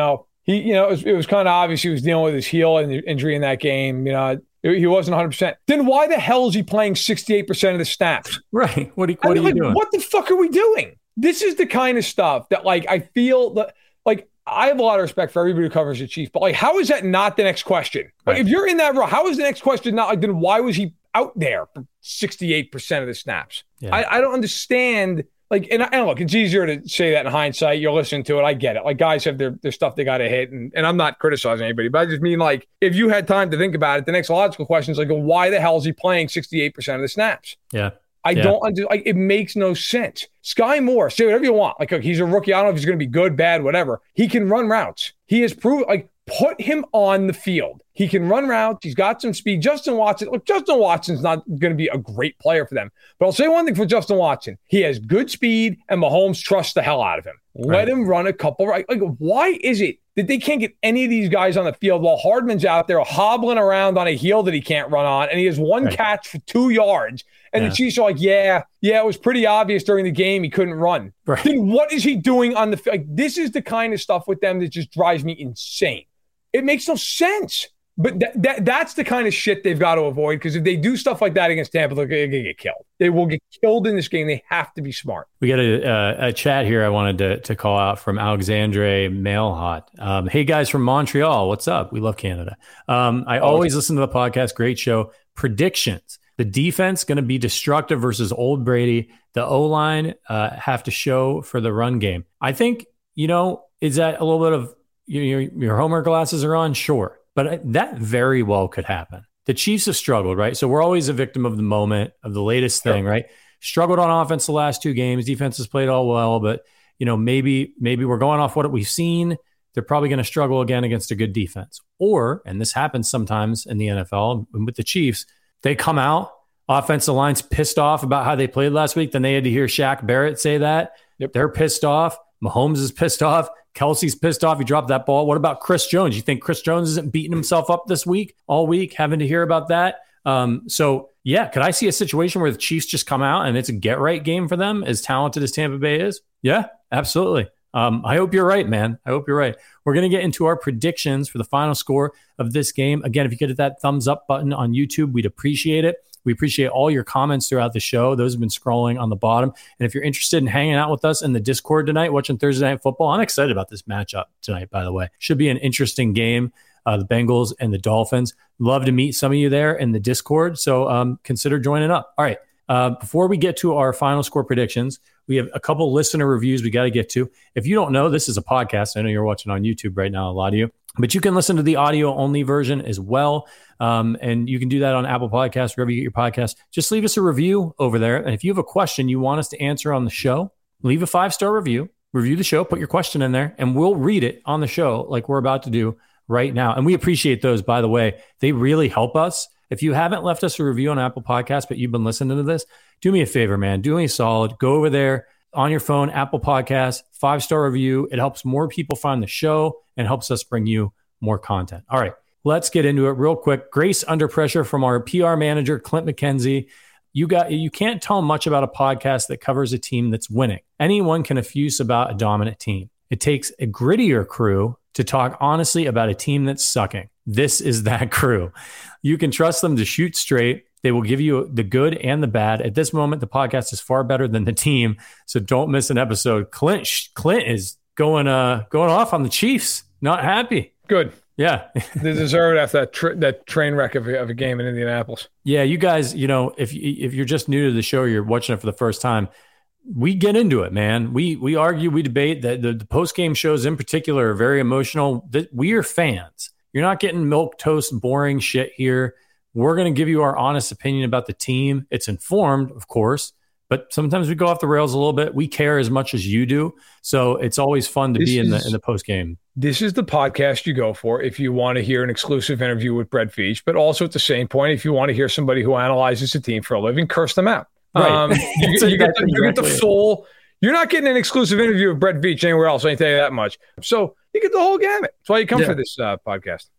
he, you know, it was, it was kind of obvious he was dealing with his heel and injury in that game. You know, he wasn't one hundred percent. Then why the hell is he playing sixty-eight percent of the snaps? Right. What, what I mean, are you like, doing? What the fuck are we doing? This is the kind of stuff that, like, I feel that, like, I have a lot of respect for everybody who covers the Chiefs, but, like, how is that not the next question? Like, Right. if you're in that row, how is the next question not like, then why was he out there for sixty-eight percent of the snaps? Yeah. I, I don't understand. Like, and, and look, it's easier to say that in hindsight. You're listening to it. I get it. Like, guys have their, their stuff they got to hit. And, and I'm not criticizing anybody, but I just mean, like, if you had time to think about it, the next logical question is, like, well, why the hell is he playing sixty-eight percent of the snaps? Yeah. I yeah. don't understand. Like, it makes no sense. Sky Moore, say whatever you want. Like, look, he's a rookie. I don't know if he's going to be good, bad, whatever. He can run routes. He has proved, like, put him on the field. He can run routes. He's got some speed. Justin Watson, look, Justin Watson's not going to be a great player for them. But I'll say one thing for Justin Watson. He has good speed, and Mahomes trusts the hell out of him. Let Right. him run a couple. Right? Like, why is it that they can't get any of these guys on the field while Hardman's out there hobbling around on a heel that he can't run on, and he has one Right. catch for two yards, and Yeah. the Chiefs are like, yeah, yeah, it was pretty obvious during the game he couldn't run. Right. Then what is he doing on the field? Like, this is the kind of stuff with them that just drives me insane. It makes no sense. But that, that that's the kind of shit they've got to avoid, because if they do stuff like that against Tampa, they're going to get killed. They will get killed in this game. They have to be smart. We got a, a, a chat here I wanted to, to call out from Alexandre Mailhot. Um, hey, guys from Montreal. What's up? We love Canada. Um, I always listen to the podcast. Great show. Predictions. The defense going to be destructive versus Old Brady. The O-line uh, have to show for the run game. I think, you know, is that a little bit of you, your, your homework glasses are on? Sure. But that very well could happen. The Chiefs have struggled, right? So we're always a victim of the moment, of the latest thing, Sure. right? Struggled on offense the last two games. Defense has played all well, but you know, maybe maybe we're going off what we've seen. They're probably going to struggle again against a good defense. Or, and this happens sometimes in the N F L with the Chiefs, they come out, offensive line's pissed off about how they played last week. Then they had to hear Shaq Barrett say that. Yep. They're pissed off. Mahomes is pissed off. Kelsey's pissed off. He dropped that ball. What about Chris Jones? You think Chris Jones isn't beating himself up this week, all week, having to hear about that? Um, so, yeah, could I see a situation where the Chiefs just come out and it's a get-right game for them, as talented as Tampa Bay is? Yeah, absolutely. Um, I hope you're right, man. I hope you're right. We're going to get into our predictions for the final score of this game. Again, if you could hit that thumbs up button on YouTube, we'd appreciate it. We appreciate all your comments throughout the show. Those have been scrolling on the bottom. And if you're interested in hanging out with us in the Discord tonight, watching Thursday Night Football, I'm excited about this matchup tonight, by the way. Should be an interesting game, uh, the Bengals and the Dolphins. Love to meet some of you there in the Discord, so um, consider joining up. All right, uh, before we get to our final score predictions, we have a couple listener reviews we got to get to. If you don't know, this is a podcast. I know you're watching on YouTube right now, a lot of you. But you can listen to the audio-only version as well. Um, and you can do that on Apple Podcasts, wherever you get your podcasts. Just leave us a review over there. And if you have a question you want us to answer on the show, leave a five-star review, review the show, put your question in there, and we'll read it on the show like we're about to do right now. And we appreciate those, by the way. They really help us. If you haven't left us a review on Apple Podcasts, but you've been listening to this, do me a favor, man. Do me a solid. Go over there on your phone, Apple Podcasts, five-star review. It helps more people find the show and helps us bring you more content. All right, let's get into it real quick. Grace Under Pressure from our P R manager, Clint McKenzie. You got you can't tell much about a podcast that covers a team that's winning. Anyone can effuse about a dominant team. It takes a grittier crew to talk honestly about a team that's sucking. This is that crew. You can trust them to shoot straight. They will give you the good and the bad. At this moment, the podcast is far better than the team, so don't miss an episode. Clint Clint is going uh going off on the Chiefs. Not happy. Good. Yeah. They deserve it after that, tra- that train wreck of a, of a game in Indianapolis. Yeah, you guys, you know, if if you're just new to the show, you're watching it for the first time, we get into it, man. We we argue, we debate. That the, the post-game shows in particular are very emotional. That we are fans. You're not getting milquetoast, boring shit here. We're going to give you our honest opinion about the team. It's informed, of course, but sometimes we go off the rails a little bit. We care as much as you do. So it's always fun to This be in the is- in the post-game. This is the podcast you go for if you want to hear an exclusive interview with Brett Veach, but also at the same point, if you want to hear somebody who analyzes a team for a living, curse them out. Right. Um, you, So you, get the, that's you get the exactly it. full. You're not getting an exclusive interview with Brett Veach anywhere else. I can tell you that much. So you get the whole gamut. That's why you come Yeah. for this uh, podcast.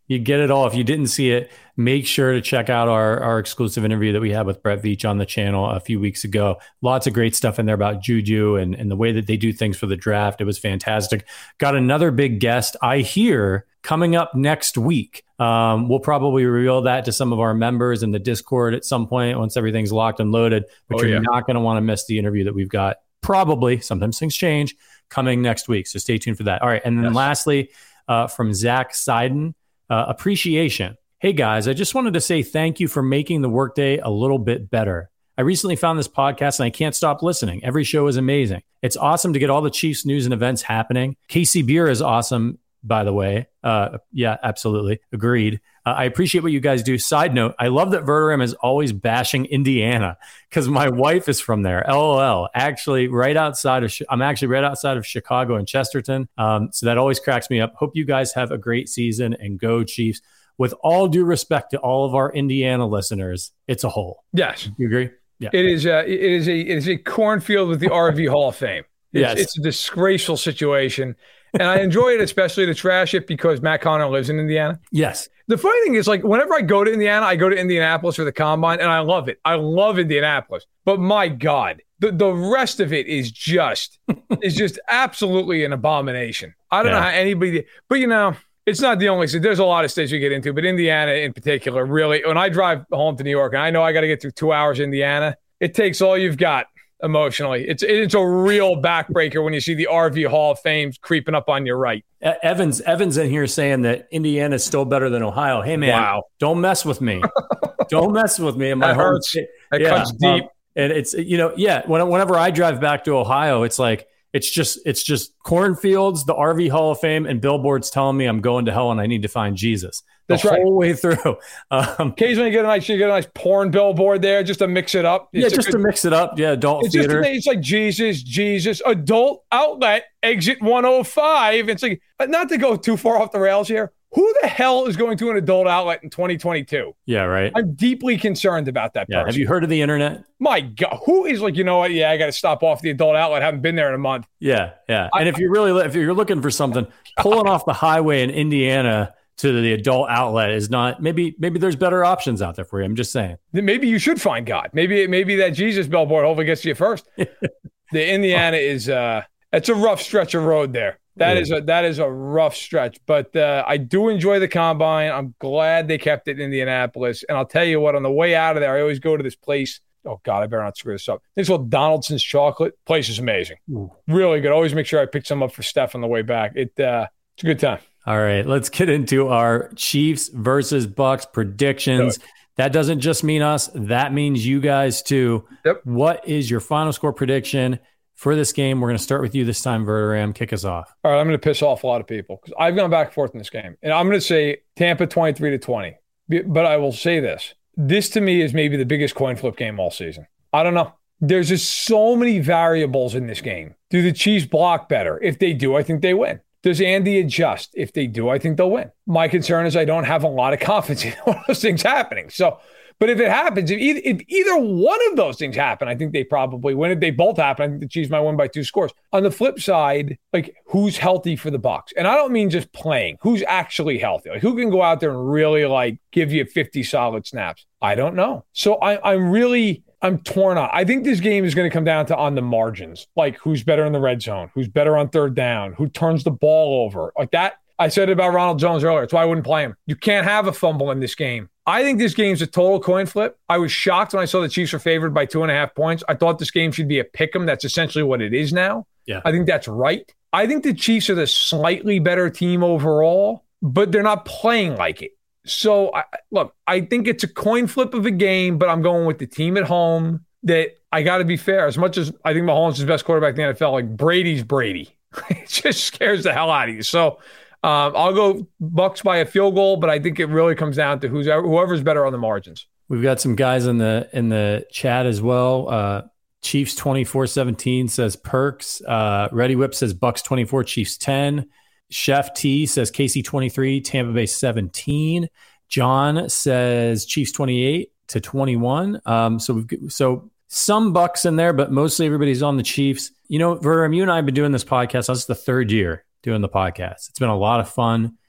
You get it all. If you didn't see it, make sure to check out our, our exclusive interview that we had with Brett Veach on the channel a few weeks ago. Lots of great stuff in there about Juju and, and the way that they do things for the draft. It was fantastic. Got another big guest, I hear, coming up next week. Um, we'll probably reveal that to some of our members in the Discord at some point once everything's locked and loaded. But oh, you're yeah. not going to want to miss the interview that we've got. Probably, sometimes things change, coming next week. So stay tuned for that. All right. And then yes. lastly, uh, from Zach Seiden, uh, appreciation. Hey guys, I just wanted to say thank you for making the workday a little bit better. I recently found this podcast and I can't stop listening. Every show is amazing. It's awesome to get all the Chiefs news and events happening. K C Beer is awesome, by the way. Uh, yeah, absolutely. Agreed. Uh, I appreciate what you guys do. Side note, I love that Verderame is always bashing Indiana because my wife is from there. L O L. Actually, right outside of, I'm actually right outside of Chicago in Chesterton. Um, so that always cracks me up. Hope you guys have a great season and go Chiefs. With all due respect to all of our Indiana listeners, it's a whole. Yes. You agree? Yeah. It is a, it is a, it is a cornfield with the R V Hall of Fame. It's, yes. It's a disgraceful situation. And I enjoy it, especially to trash it because Matt Connor lives in Indiana. Yes. The funny thing is, like, whenever I go to Indiana, I go to Indianapolis for the Combine, and I love it. I love Indianapolis. But my God, the, the rest of it is just is just absolutely an abomination. I don't yeah. know how anybody – but, you know, it's not the only state. There's a lot of states you get into, but Indiana in particular, really – when I drive home to New York, and I know I got to get through two hours in Indiana, it takes all you've got. Emotionally, it's it's a real backbreaker when you see the R V Hall of Fame creeping up on your right. Evans Evans in here saying that Indiana is still better than Ohio. Hey man, wow. don't mess with me. Don't mess with me. In my that hurts. Heart. That yeah, cuts deep. Um, and it's you know yeah. When, whenever I drive back to Ohio, it's like it's just it's just cornfields, the R V Hall of Fame, and billboards telling me I'm going to hell and I need to find Jesus. The That's whole right. way through. Um, Occasionally, you get a nice, you get a nice porn billboard there just to mix it up. It's yeah, just good, to mix it up. Yeah, adult it's theater. Just, it's like Jesus, Jesus, adult outlet, exit one oh five. It's like not to go too far off the rails here. Who the hell is going to an adult outlet in twenty twenty-two? Yeah, right. I'm deeply concerned about that yeah. person. Have you heard of the internet? My God, who is like, you know what? Yeah, I got to stop off the adult outlet. I haven't been there in a month. Yeah, yeah. And I, if you're really, if you're looking for something, pulling off the highway in Indiana to the adult outlet is not, maybe maybe there's better options out there for you. I'm just saying. Maybe you should find God. Maybe maybe that Jesus billboard hopefully gets to you first. The Indiana is, uh, it's a rough stretch of road there. That yeah. is a that is a rough stretch. But uh, I do enjoy the Combine. I'm glad they kept it in Indianapolis. And I'll tell you what, on the way out of there, I always go to this place. Oh, God, I better not screw this up. This is called Donaldson's Chocolate. Place is amazing. Ooh. Really good. Always make sure I pick some up for Steph on the way back. It uh, It's a good time. All right, let's get into our Chiefs versus Bucks predictions. That doesn't just mean us. That means you guys too. Yep. What is your final score prediction for this game? We're going to start with you this time, Verderame. Kick us off. All right, I'm going to piss off a lot of people because I've gone back and forth in this game. And I'm going to say Tampa twenty-three to twenty. But I will say this. This to me is maybe the biggest coin flip game all season. I don't know. There's just so many variables in this game. Do the Chiefs block better? If they do, I think they win. Does Andy adjust? If they do, I think they'll win. My concern is I don't have a lot of confidence in one of those things happening. So, but if it happens, if either, if either one of those things happen, I think they probably win. If they both happen, I think the Chiefs might win by two scores. On the flip side, like who's healthy for the Bucs? And I don't mean just playing. Who's actually healthy? Like who can go out there and really like give you fifty solid snaps? I don't know. So I, I'm really... I'm torn on. I think this game is going to come down to on the margins, like who's better in the red zone, who's better on third down, who turns the ball over. Like that, I said about Ronald Jones earlier. That's why I wouldn't play him. You can't have a fumble in this game. I think this game's a total coin flip. I was shocked when I saw the Chiefs were favored by two and a half points. I thought this game should be a pick 'em. That's essentially what it is now. Yeah, I think that's right. I think the Chiefs are the slightly better team overall, but they're not playing like it. So, I, look, I think it's a coin flip of a game, but I'm going with the team at home that I got to be fair. As much as I think Mahomes is the best quarterback in the N F L, like Brady's Brady. It just scares the hell out of you. So um, I'll go Bucs by a field goal, but I think it really comes down to who's whoever's better on the margins. We've got some guys in the in the chat as well. Uh, Chiefs twenty-four seventeen says Perks. Uh, Ready Whip says Bucs twenty-four, Chiefs ten. Chef T says K C twenty-three, Tampa Bay seventeen. John says Chiefs twenty-eight to twenty-one. Um, so we've so some Bucs in there, but mostly everybody's on the Chiefs. You know, Verderame, you and I have been doing this podcast. This is the third year doing the podcast. It's been a lot of fun.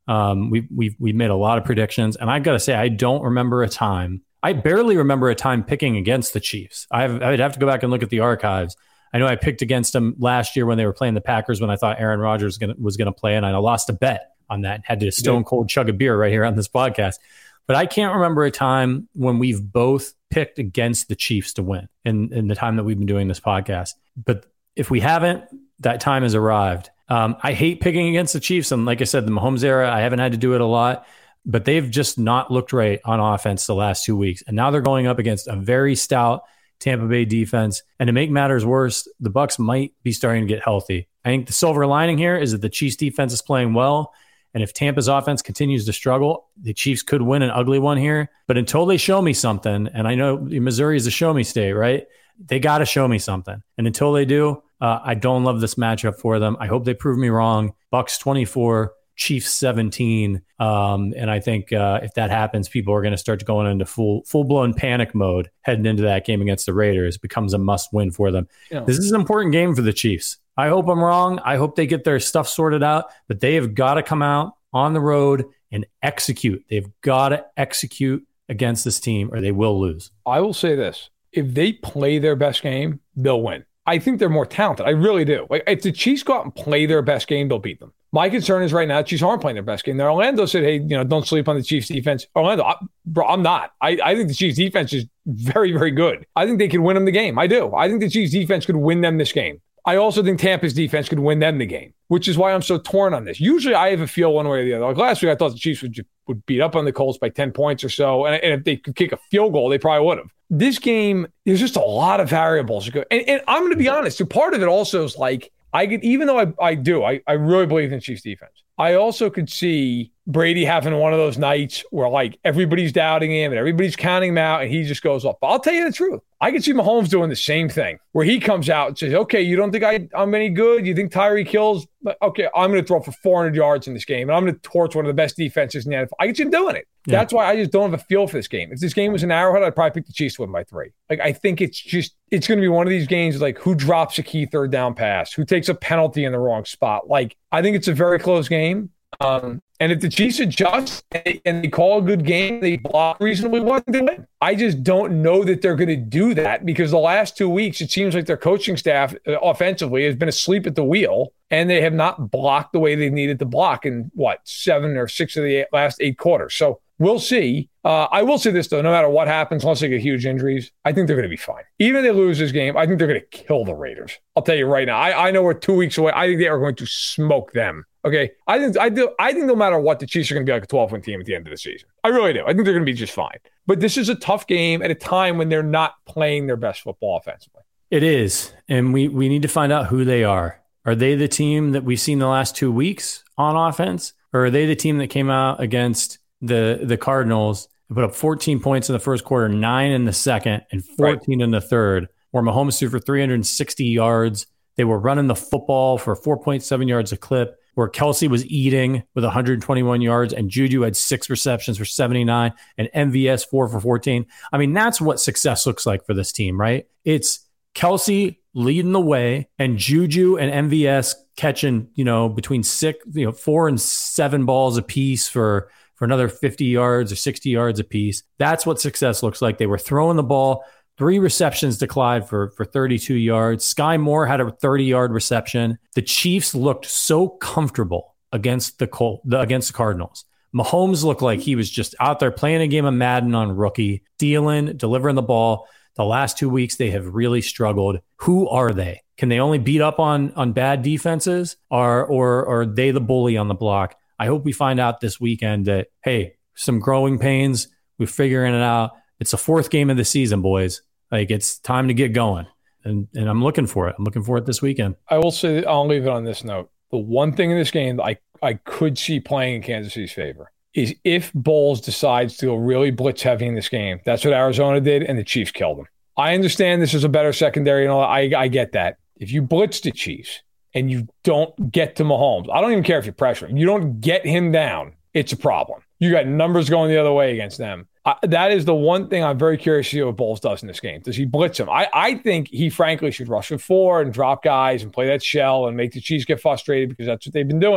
Um, we we we made a lot of predictions, and I've got to say, I don't remember a time. I barely remember a time picking against the Chiefs. I've, I'd have to go back and look at the archives. I know I picked against them last year when they were playing the Packers when I thought Aaron Rodgers gonna, was going to play, and I lost a bet on that and had to stone cold chug a beer right here on this podcast. But I can't remember a time when we've both picked against the Chiefs to win in, in the time that we've been doing this podcast. But if we haven't, that time has arrived. Um, I hate picking against the Chiefs. And like I said, the Mahomes era, I haven't had to do it a lot. But they've just not looked right on offense the last two weeks. And now they're going up against a very stout Tampa Bay defense. And to make matters worse, the Bucs might be starting to get healthy. I think the silver lining here is that the Chiefs defense is playing well. And if Tampa's offense continues to struggle, the Chiefs could win an ugly one here. But until they show me something, and I know Missouri is a show me state, right? They got to show me something. And until they do, uh, I don't love this matchup for them. I hope they prove me wrong. Bucs twenty-four, Chiefs seventeen. Um, and I think uh, if that happens, people are going to start going into full, full-blown panic mode heading into that game against the Raiders. It becomes a must-win for them. Yeah. This is an important game for the Chiefs. I hope I'm wrong. I hope they get their stuff sorted out, but they have got to come out on the road and execute. They've got to execute against this team or they will lose. I will say this. If they play their best game, they'll win. I think they're more talented. I really do. Like, if the Chiefs go out and play their best game, they'll beat them. My concern is right now, the Chiefs aren't playing their best game. Now, Orlando said, hey, you know, don't sleep on the Chiefs defense. Orlando, I, bro, I'm not. I, I think the Chiefs defense is very, very good. I think they can win them the game. I do. I think the Chiefs defense could win them this game. I also think Tampa's defense could win them the game, which is why I'm so torn on this. Usually I have a feel one way or the other. Like last week, I thought the Chiefs would, would beat up on the Colts by ten points or so. And, and if they could kick a field goal, they probably would have. This game, there's just a lot of variables. And, and I'm going to be honest, so part of it also is like, I could, even though I, I do, I, I really believe in Chiefs defense. I also could see Brady having one of those nights where like everybody's doubting him and everybody's counting him out and he just goes up. But I'll tell you the truth. I can see Mahomes doing the same thing where he comes out and says, okay, you don't think I, I'm any good? You think Tyreek Hill's, okay, I'm going to throw for four hundred yards in this game and I'm going to torch one of the best defenses in the N F L. I can see him doing it. Yeah. That's why I just don't have a feel for this game. If this game was an Arrowhead, I'd probably pick the Chiefs to win by three. Like, I think it's just, it's going to be one of these games like who drops a key third down pass, who takes a penalty in the wrong spot. Like, I think it's a very close game. Um, and if the Chiefs adjust and they, and they call a good game, they block reasonably well, they win. I just don't know that they're going to do that because the last two weeks, it seems like their coaching staff uh, offensively has been asleep at the wheel and they have not blocked the way they needed to block in what, seven or six of the eight, last eight quarters. So we'll see. Uh, I will say this, though, no matter what happens, unless they get huge injuries, I think they're going to be fine. Even if they lose this game, I think they're going to kill the Raiders. I'll tell you right now. I, I know we're two weeks away. I think they are going to smoke them. Okay, I think I do. I think no matter what, the Chiefs are going to be like a twelve-win team at the end of the season. I really do. I think they're going to be just fine. But this is a tough game at a time when they're not playing their best football offensively. It is, and we we need to find out who they are. Are they the team that we've seen the last two weeks on offense, or are they the team that came out against the the Cardinals and put up fourteen points in the first quarter, nine in the second, and fourteen right. in the third, where Mahomes threw for three hundred sixty yards? They were running the football for four point seven yards a clip, where Kelsey was eating with one hundred twenty-one yards and Juju had six receptions for seventy-nine and M V S four for fourteen. I mean, that's what success looks like for this team, right? It's Kelsey leading the way and Juju and M V S catching, you know, between six, you know, four and seven balls a piece for, for another fifty yards or sixty yards a piece. That's what success looks like. They were throwing the ball. Three receptions to Clyde for, for thirty-two yards. Sky Moore had a thirty-yard reception. The Chiefs looked so comfortable against the Col- the against the Cardinals. Mahomes looked like he was just out there playing a game of Madden on rookie, dealing, delivering the ball. The last two weeks, they have really struggled. Who are they? Can they only beat up on, on bad defenses, or, or, or are they the bully on the block? I hope we find out this weekend that, hey, some growing pains. We're figuring it out. It's the fourth game of the season, boys. Like, it's time to get going, and and I'm looking for it. I'm looking for it this weekend. I will say, I'll leave it on this note. The one thing in this game that I, I could see playing in Kansas City's favor is if Bowles decides to go really blitz heavy in this game. That's what Arizona did, and the Chiefs killed them. I understand this is a better secondary and all that. I, I get that. If you blitz the Chiefs and you don't get to Mahomes, I don't even care if you pressure him. You don't get him down, it's a problem. You got numbers going the other way against them. Uh, that is the one thing I'm very curious to see what Bowles does in this game. Does he blitz him? I, I think he frankly should rush with four and drop guys and play that shell and make the Chiefs get frustrated because that's what they've been doing.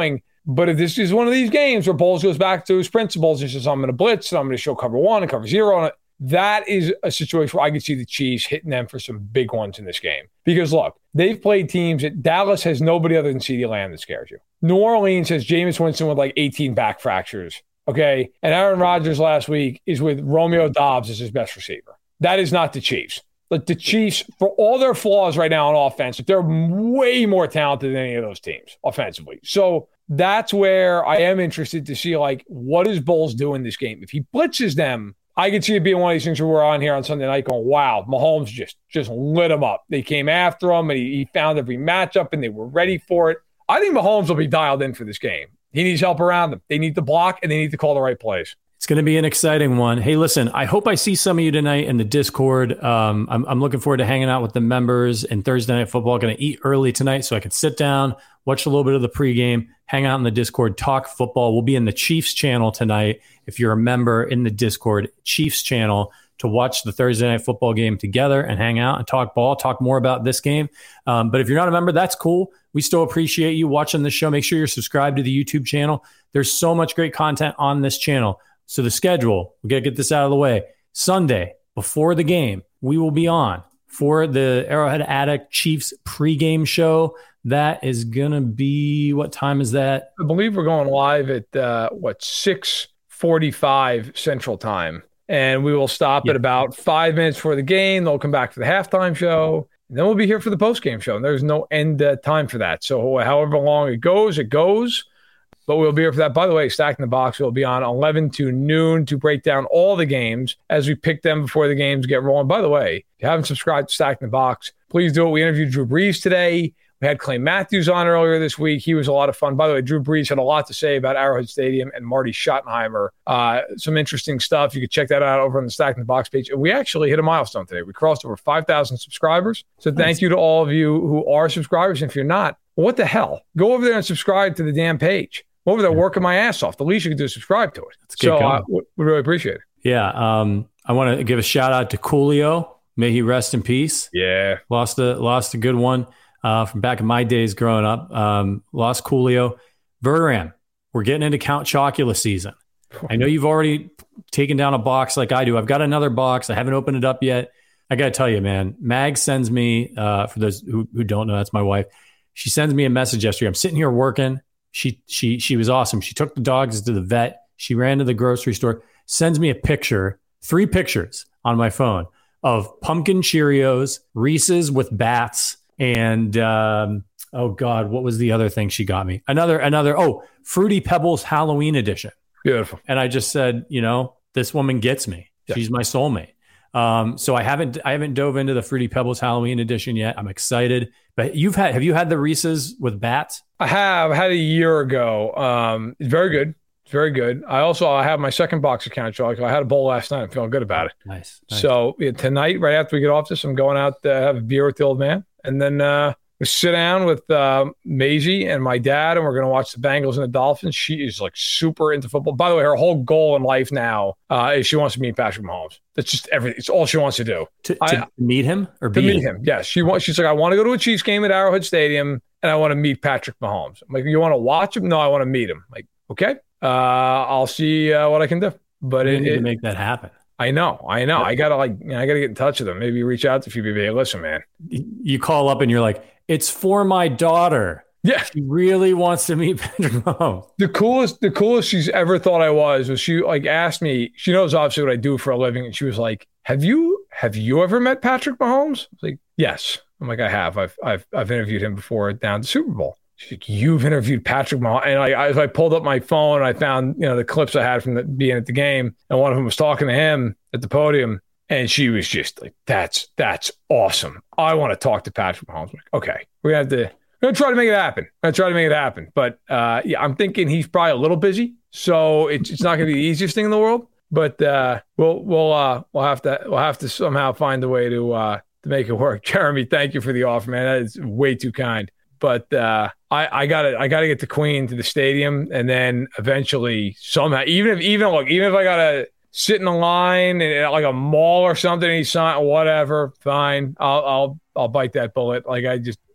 But if this is one of these games where Bowles goes back to his principles and says, I'm going to blitz and I'm going to show cover one and cover zero on it, that is a situation where I could see the Chiefs hitting them for some big ones in this game. Because look, they've played teams that Dallas has nobody other than CeeDee Lamb that scares you. New Orleans has Jameis Winston with like eighteen back fractures. Okay. And Aaron Rodgers last week is with Romeo Doubs as his best receiver. That is not the Chiefs. Like the Chiefs, for all their flaws right now on offense, they're way more talented than any of those teams offensively. So that's where I am interested to see, like, what does Bowles do in this game? If he blitzes them, I could see it being one of these things where we're on here on Sunday night going, wow, Mahomes just, just lit him up. They came after him, and he, he found every matchup, and they were ready for it. I think Mahomes will be dialed in for this game. He needs help around them. They need to block, and they need to call the right plays. It's going to be an exciting one. Hey, listen, I hope I see some of you tonight in the Discord. Um, I'm, I'm looking forward to hanging out with the members and Thursday Night Football. Going to eat early tonight so I can sit down, watch a little bit of the pregame, hang out in the Discord, talk football. We'll be in the Chiefs channel tonight. If you're a member in the Discord, Chiefs channel, to watch the Thursday Night Football game together and hang out and talk ball, talk more about this game. Um, but if you're not a member, that's cool. We still appreciate you watching the show. Make sure you're subscribed to the YouTube channel. There's so much great content on this channel. So the schedule, we got to get this out of the way. Sunday, before the game, we will be on for the Arrowhead Addict Chiefs pregame show. That is going to be, what time is that? I believe we're going live at, uh, what, six forty-five Central Time. And we will stop yep. at about five minutes before the game. They'll come back for the halftime show. And then we'll be here for the postgame show. And there's no end uh, time for that. So however long it goes, it goes. But we'll be here for that. By the way, Stacking the Box will be on eleven to noon to break down all the games as we pick them before the games get rolling. By the way, if you haven't subscribed to Stacking the Box, please do it. We interviewed Drew Brees today. We had Clay Matthews on earlier this week. He was a lot of fun. By the way, Drew Brees had a lot to say about Arrowhead Stadium and Marty Schottenheimer. Uh, some interesting stuff. You can check that out over on the Stacking the Box page. And we actually hit a milestone today. We crossed over five thousand subscribers. So thank nice. you to all of you who are subscribers. And if you're not, well, what the hell? Go over there and subscribe to the damn page. Over there working my ass off. The least you can do is subscribe to it. So uh, we really appreciate it. Yeah. Um, I want to give a shout out to Coolio. May he rest in peace. Yeah. Lost a lost a good one uh, from back in my days growing up. Um, lost Coolio. Verderam, we're getting into Count Chocula season. I know you've already taken down a box like I do. I've got another box. I haven't opened it up yet. I got to tell you, man, Mag sends me, uh, for those who, who don't know, that's my wife. She sends me a message yesterday. I'm sitting here working. She she she was awesome. She took the dogs to the vet. She ran to the grocery store, sends me a picture, three pictures on my phone of pumpkin Cheerios, Reese's with bats, and um, oh God, what was the other thing she got me? Another, another, oh, Fruity Pebbles Halloween edition. Beautiful. And I just said, you know, this woman gets me. Yeah. She's my soulmate. Um, so I haven't I haven't dove into the Fruity Pebbles Halloween edition yet. I'm excited. But you've had have you had the Reese's with bats? I have. I had a year ago. Um, it's very good. It's very good. I also I have my second box of Count Chocula. I had a bowl last night. I'm feeling good about it. Nice. nice. So yeah, tonight, right after we get off this, I'm going out to have a beer with the old man, and then uh, we sit down with uh, Maisie and my dad, and we're going to watch the Bengals and the Dolphins. She is like super into football. By the way, her whole goal in life now uh, is she wants to meet Patrick Mahomes. That's just everything. It's all she wants to do. To, to I, meet him or to beat meet him? him? Yes, she wants. She's like, I want to go to a Chiefs game at Arrowhead Stadium, and I want to meet Patrick Mahomes. I'm like, you want to watch him? No, I want to meet him. I'm like, okay, uh, I'll see uh, what I can do. But you it, need it, to make that happen. I know, I know. I gotta like, you know, I gotta get in touch with them. Maybe reach out to a few people. Hey, listen, man. You call up and you're like, it's for my daughter. Yeah, she really wants to meet Patrick Mahomes. The coolest, the coolest she's ever thought I was was she like asked me. She knows obviously what I do for a living, and she was like, "Have you have you ever met Patrick Mahomes?" I was like, "Yes." I'm like, "I have. I've I've I've interviewed him before down at the Super Bowl." She's like, "You've interviewed Patrick Mahomes?" And I, I, I pulled up my phone and I found you know the clips I had from the, being at the game, and one of them was talking to him at the podium, and she was just like, "That's that's awesome. I want to talk to Patrick Mahomes." I'm like, okay, we have to. I'm going to try to make it happen. I'm going to try to make it happen. But, uh, yeah, I'm thinking he's probably a little busy. So it's it's not going to be the easiest thing in the world. But uh, we'll we'll uh, we'll have to we'll have to somehow find a way to uh, to make it work. Jeremy, thank you for the offer, man. That is way too kind. But uh, I I got to I got to get the Queen to the stadium, and then eventually somehow, even if even look, even if I got to sit in a line in like a mall or something, and he's sign whatever, fine. I'll I'll I'll bite that bullet. Like I just.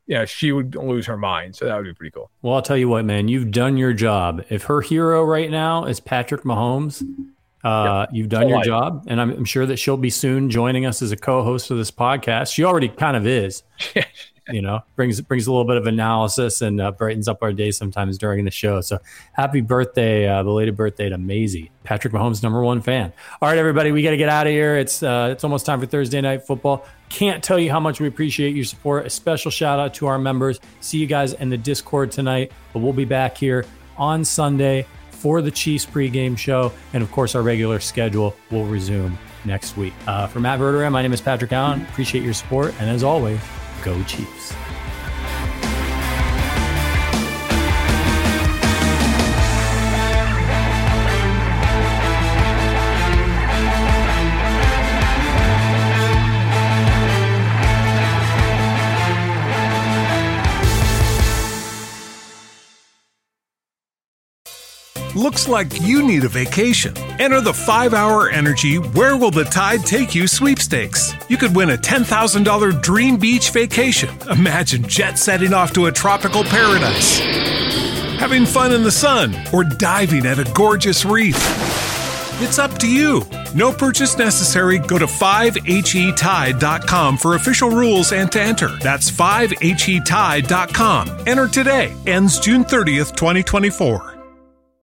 you know, she would lose her mind. So that would be pretty cool. Well, I'll tell you what, man, you've done your job. If her hero right now is Patrick Mahomes, uh, yep. you've done Full your life. job. And I'm, I'm sure that she'll be soon joining us as a co-host of this podcast. She already kind of is. You know, brings brings a little bit of analysis and uh, brightens up our day sometimes during the show. So happy birthday, uh, belated birthday to Maisie, Patrick Mahomes' number one fan. All right, everybody, we got to get out of here. It's uh, it's almost time for Thursday Night Football. Can't tell you how much we appreciate your support. A special shout out to our members. See you guys in the Discord tonight, but we'll be back here on Sunday for the Chiefs pregame show. And of course, our regular schedule will resume next week. Uh, for Matt Verderam, my name is Patrick Allen. Appreciate your support. And as always, go Chiefs. Looks like you need a vacation. Enter the five hour Energy Where Will the Tide Take You sweepstakes. You could win a ten thousand dollars dream beach vacation. Imagine jet setting off to a tropical paradise, having fun in the sun, or diving at a gorgeous reef. It's up to you. No purchase necessary. Go to five H E tide dot com for official rules and to enter. That's five H E tide dot com. Enter today. Ends June thirtieth, twenty twenty-four.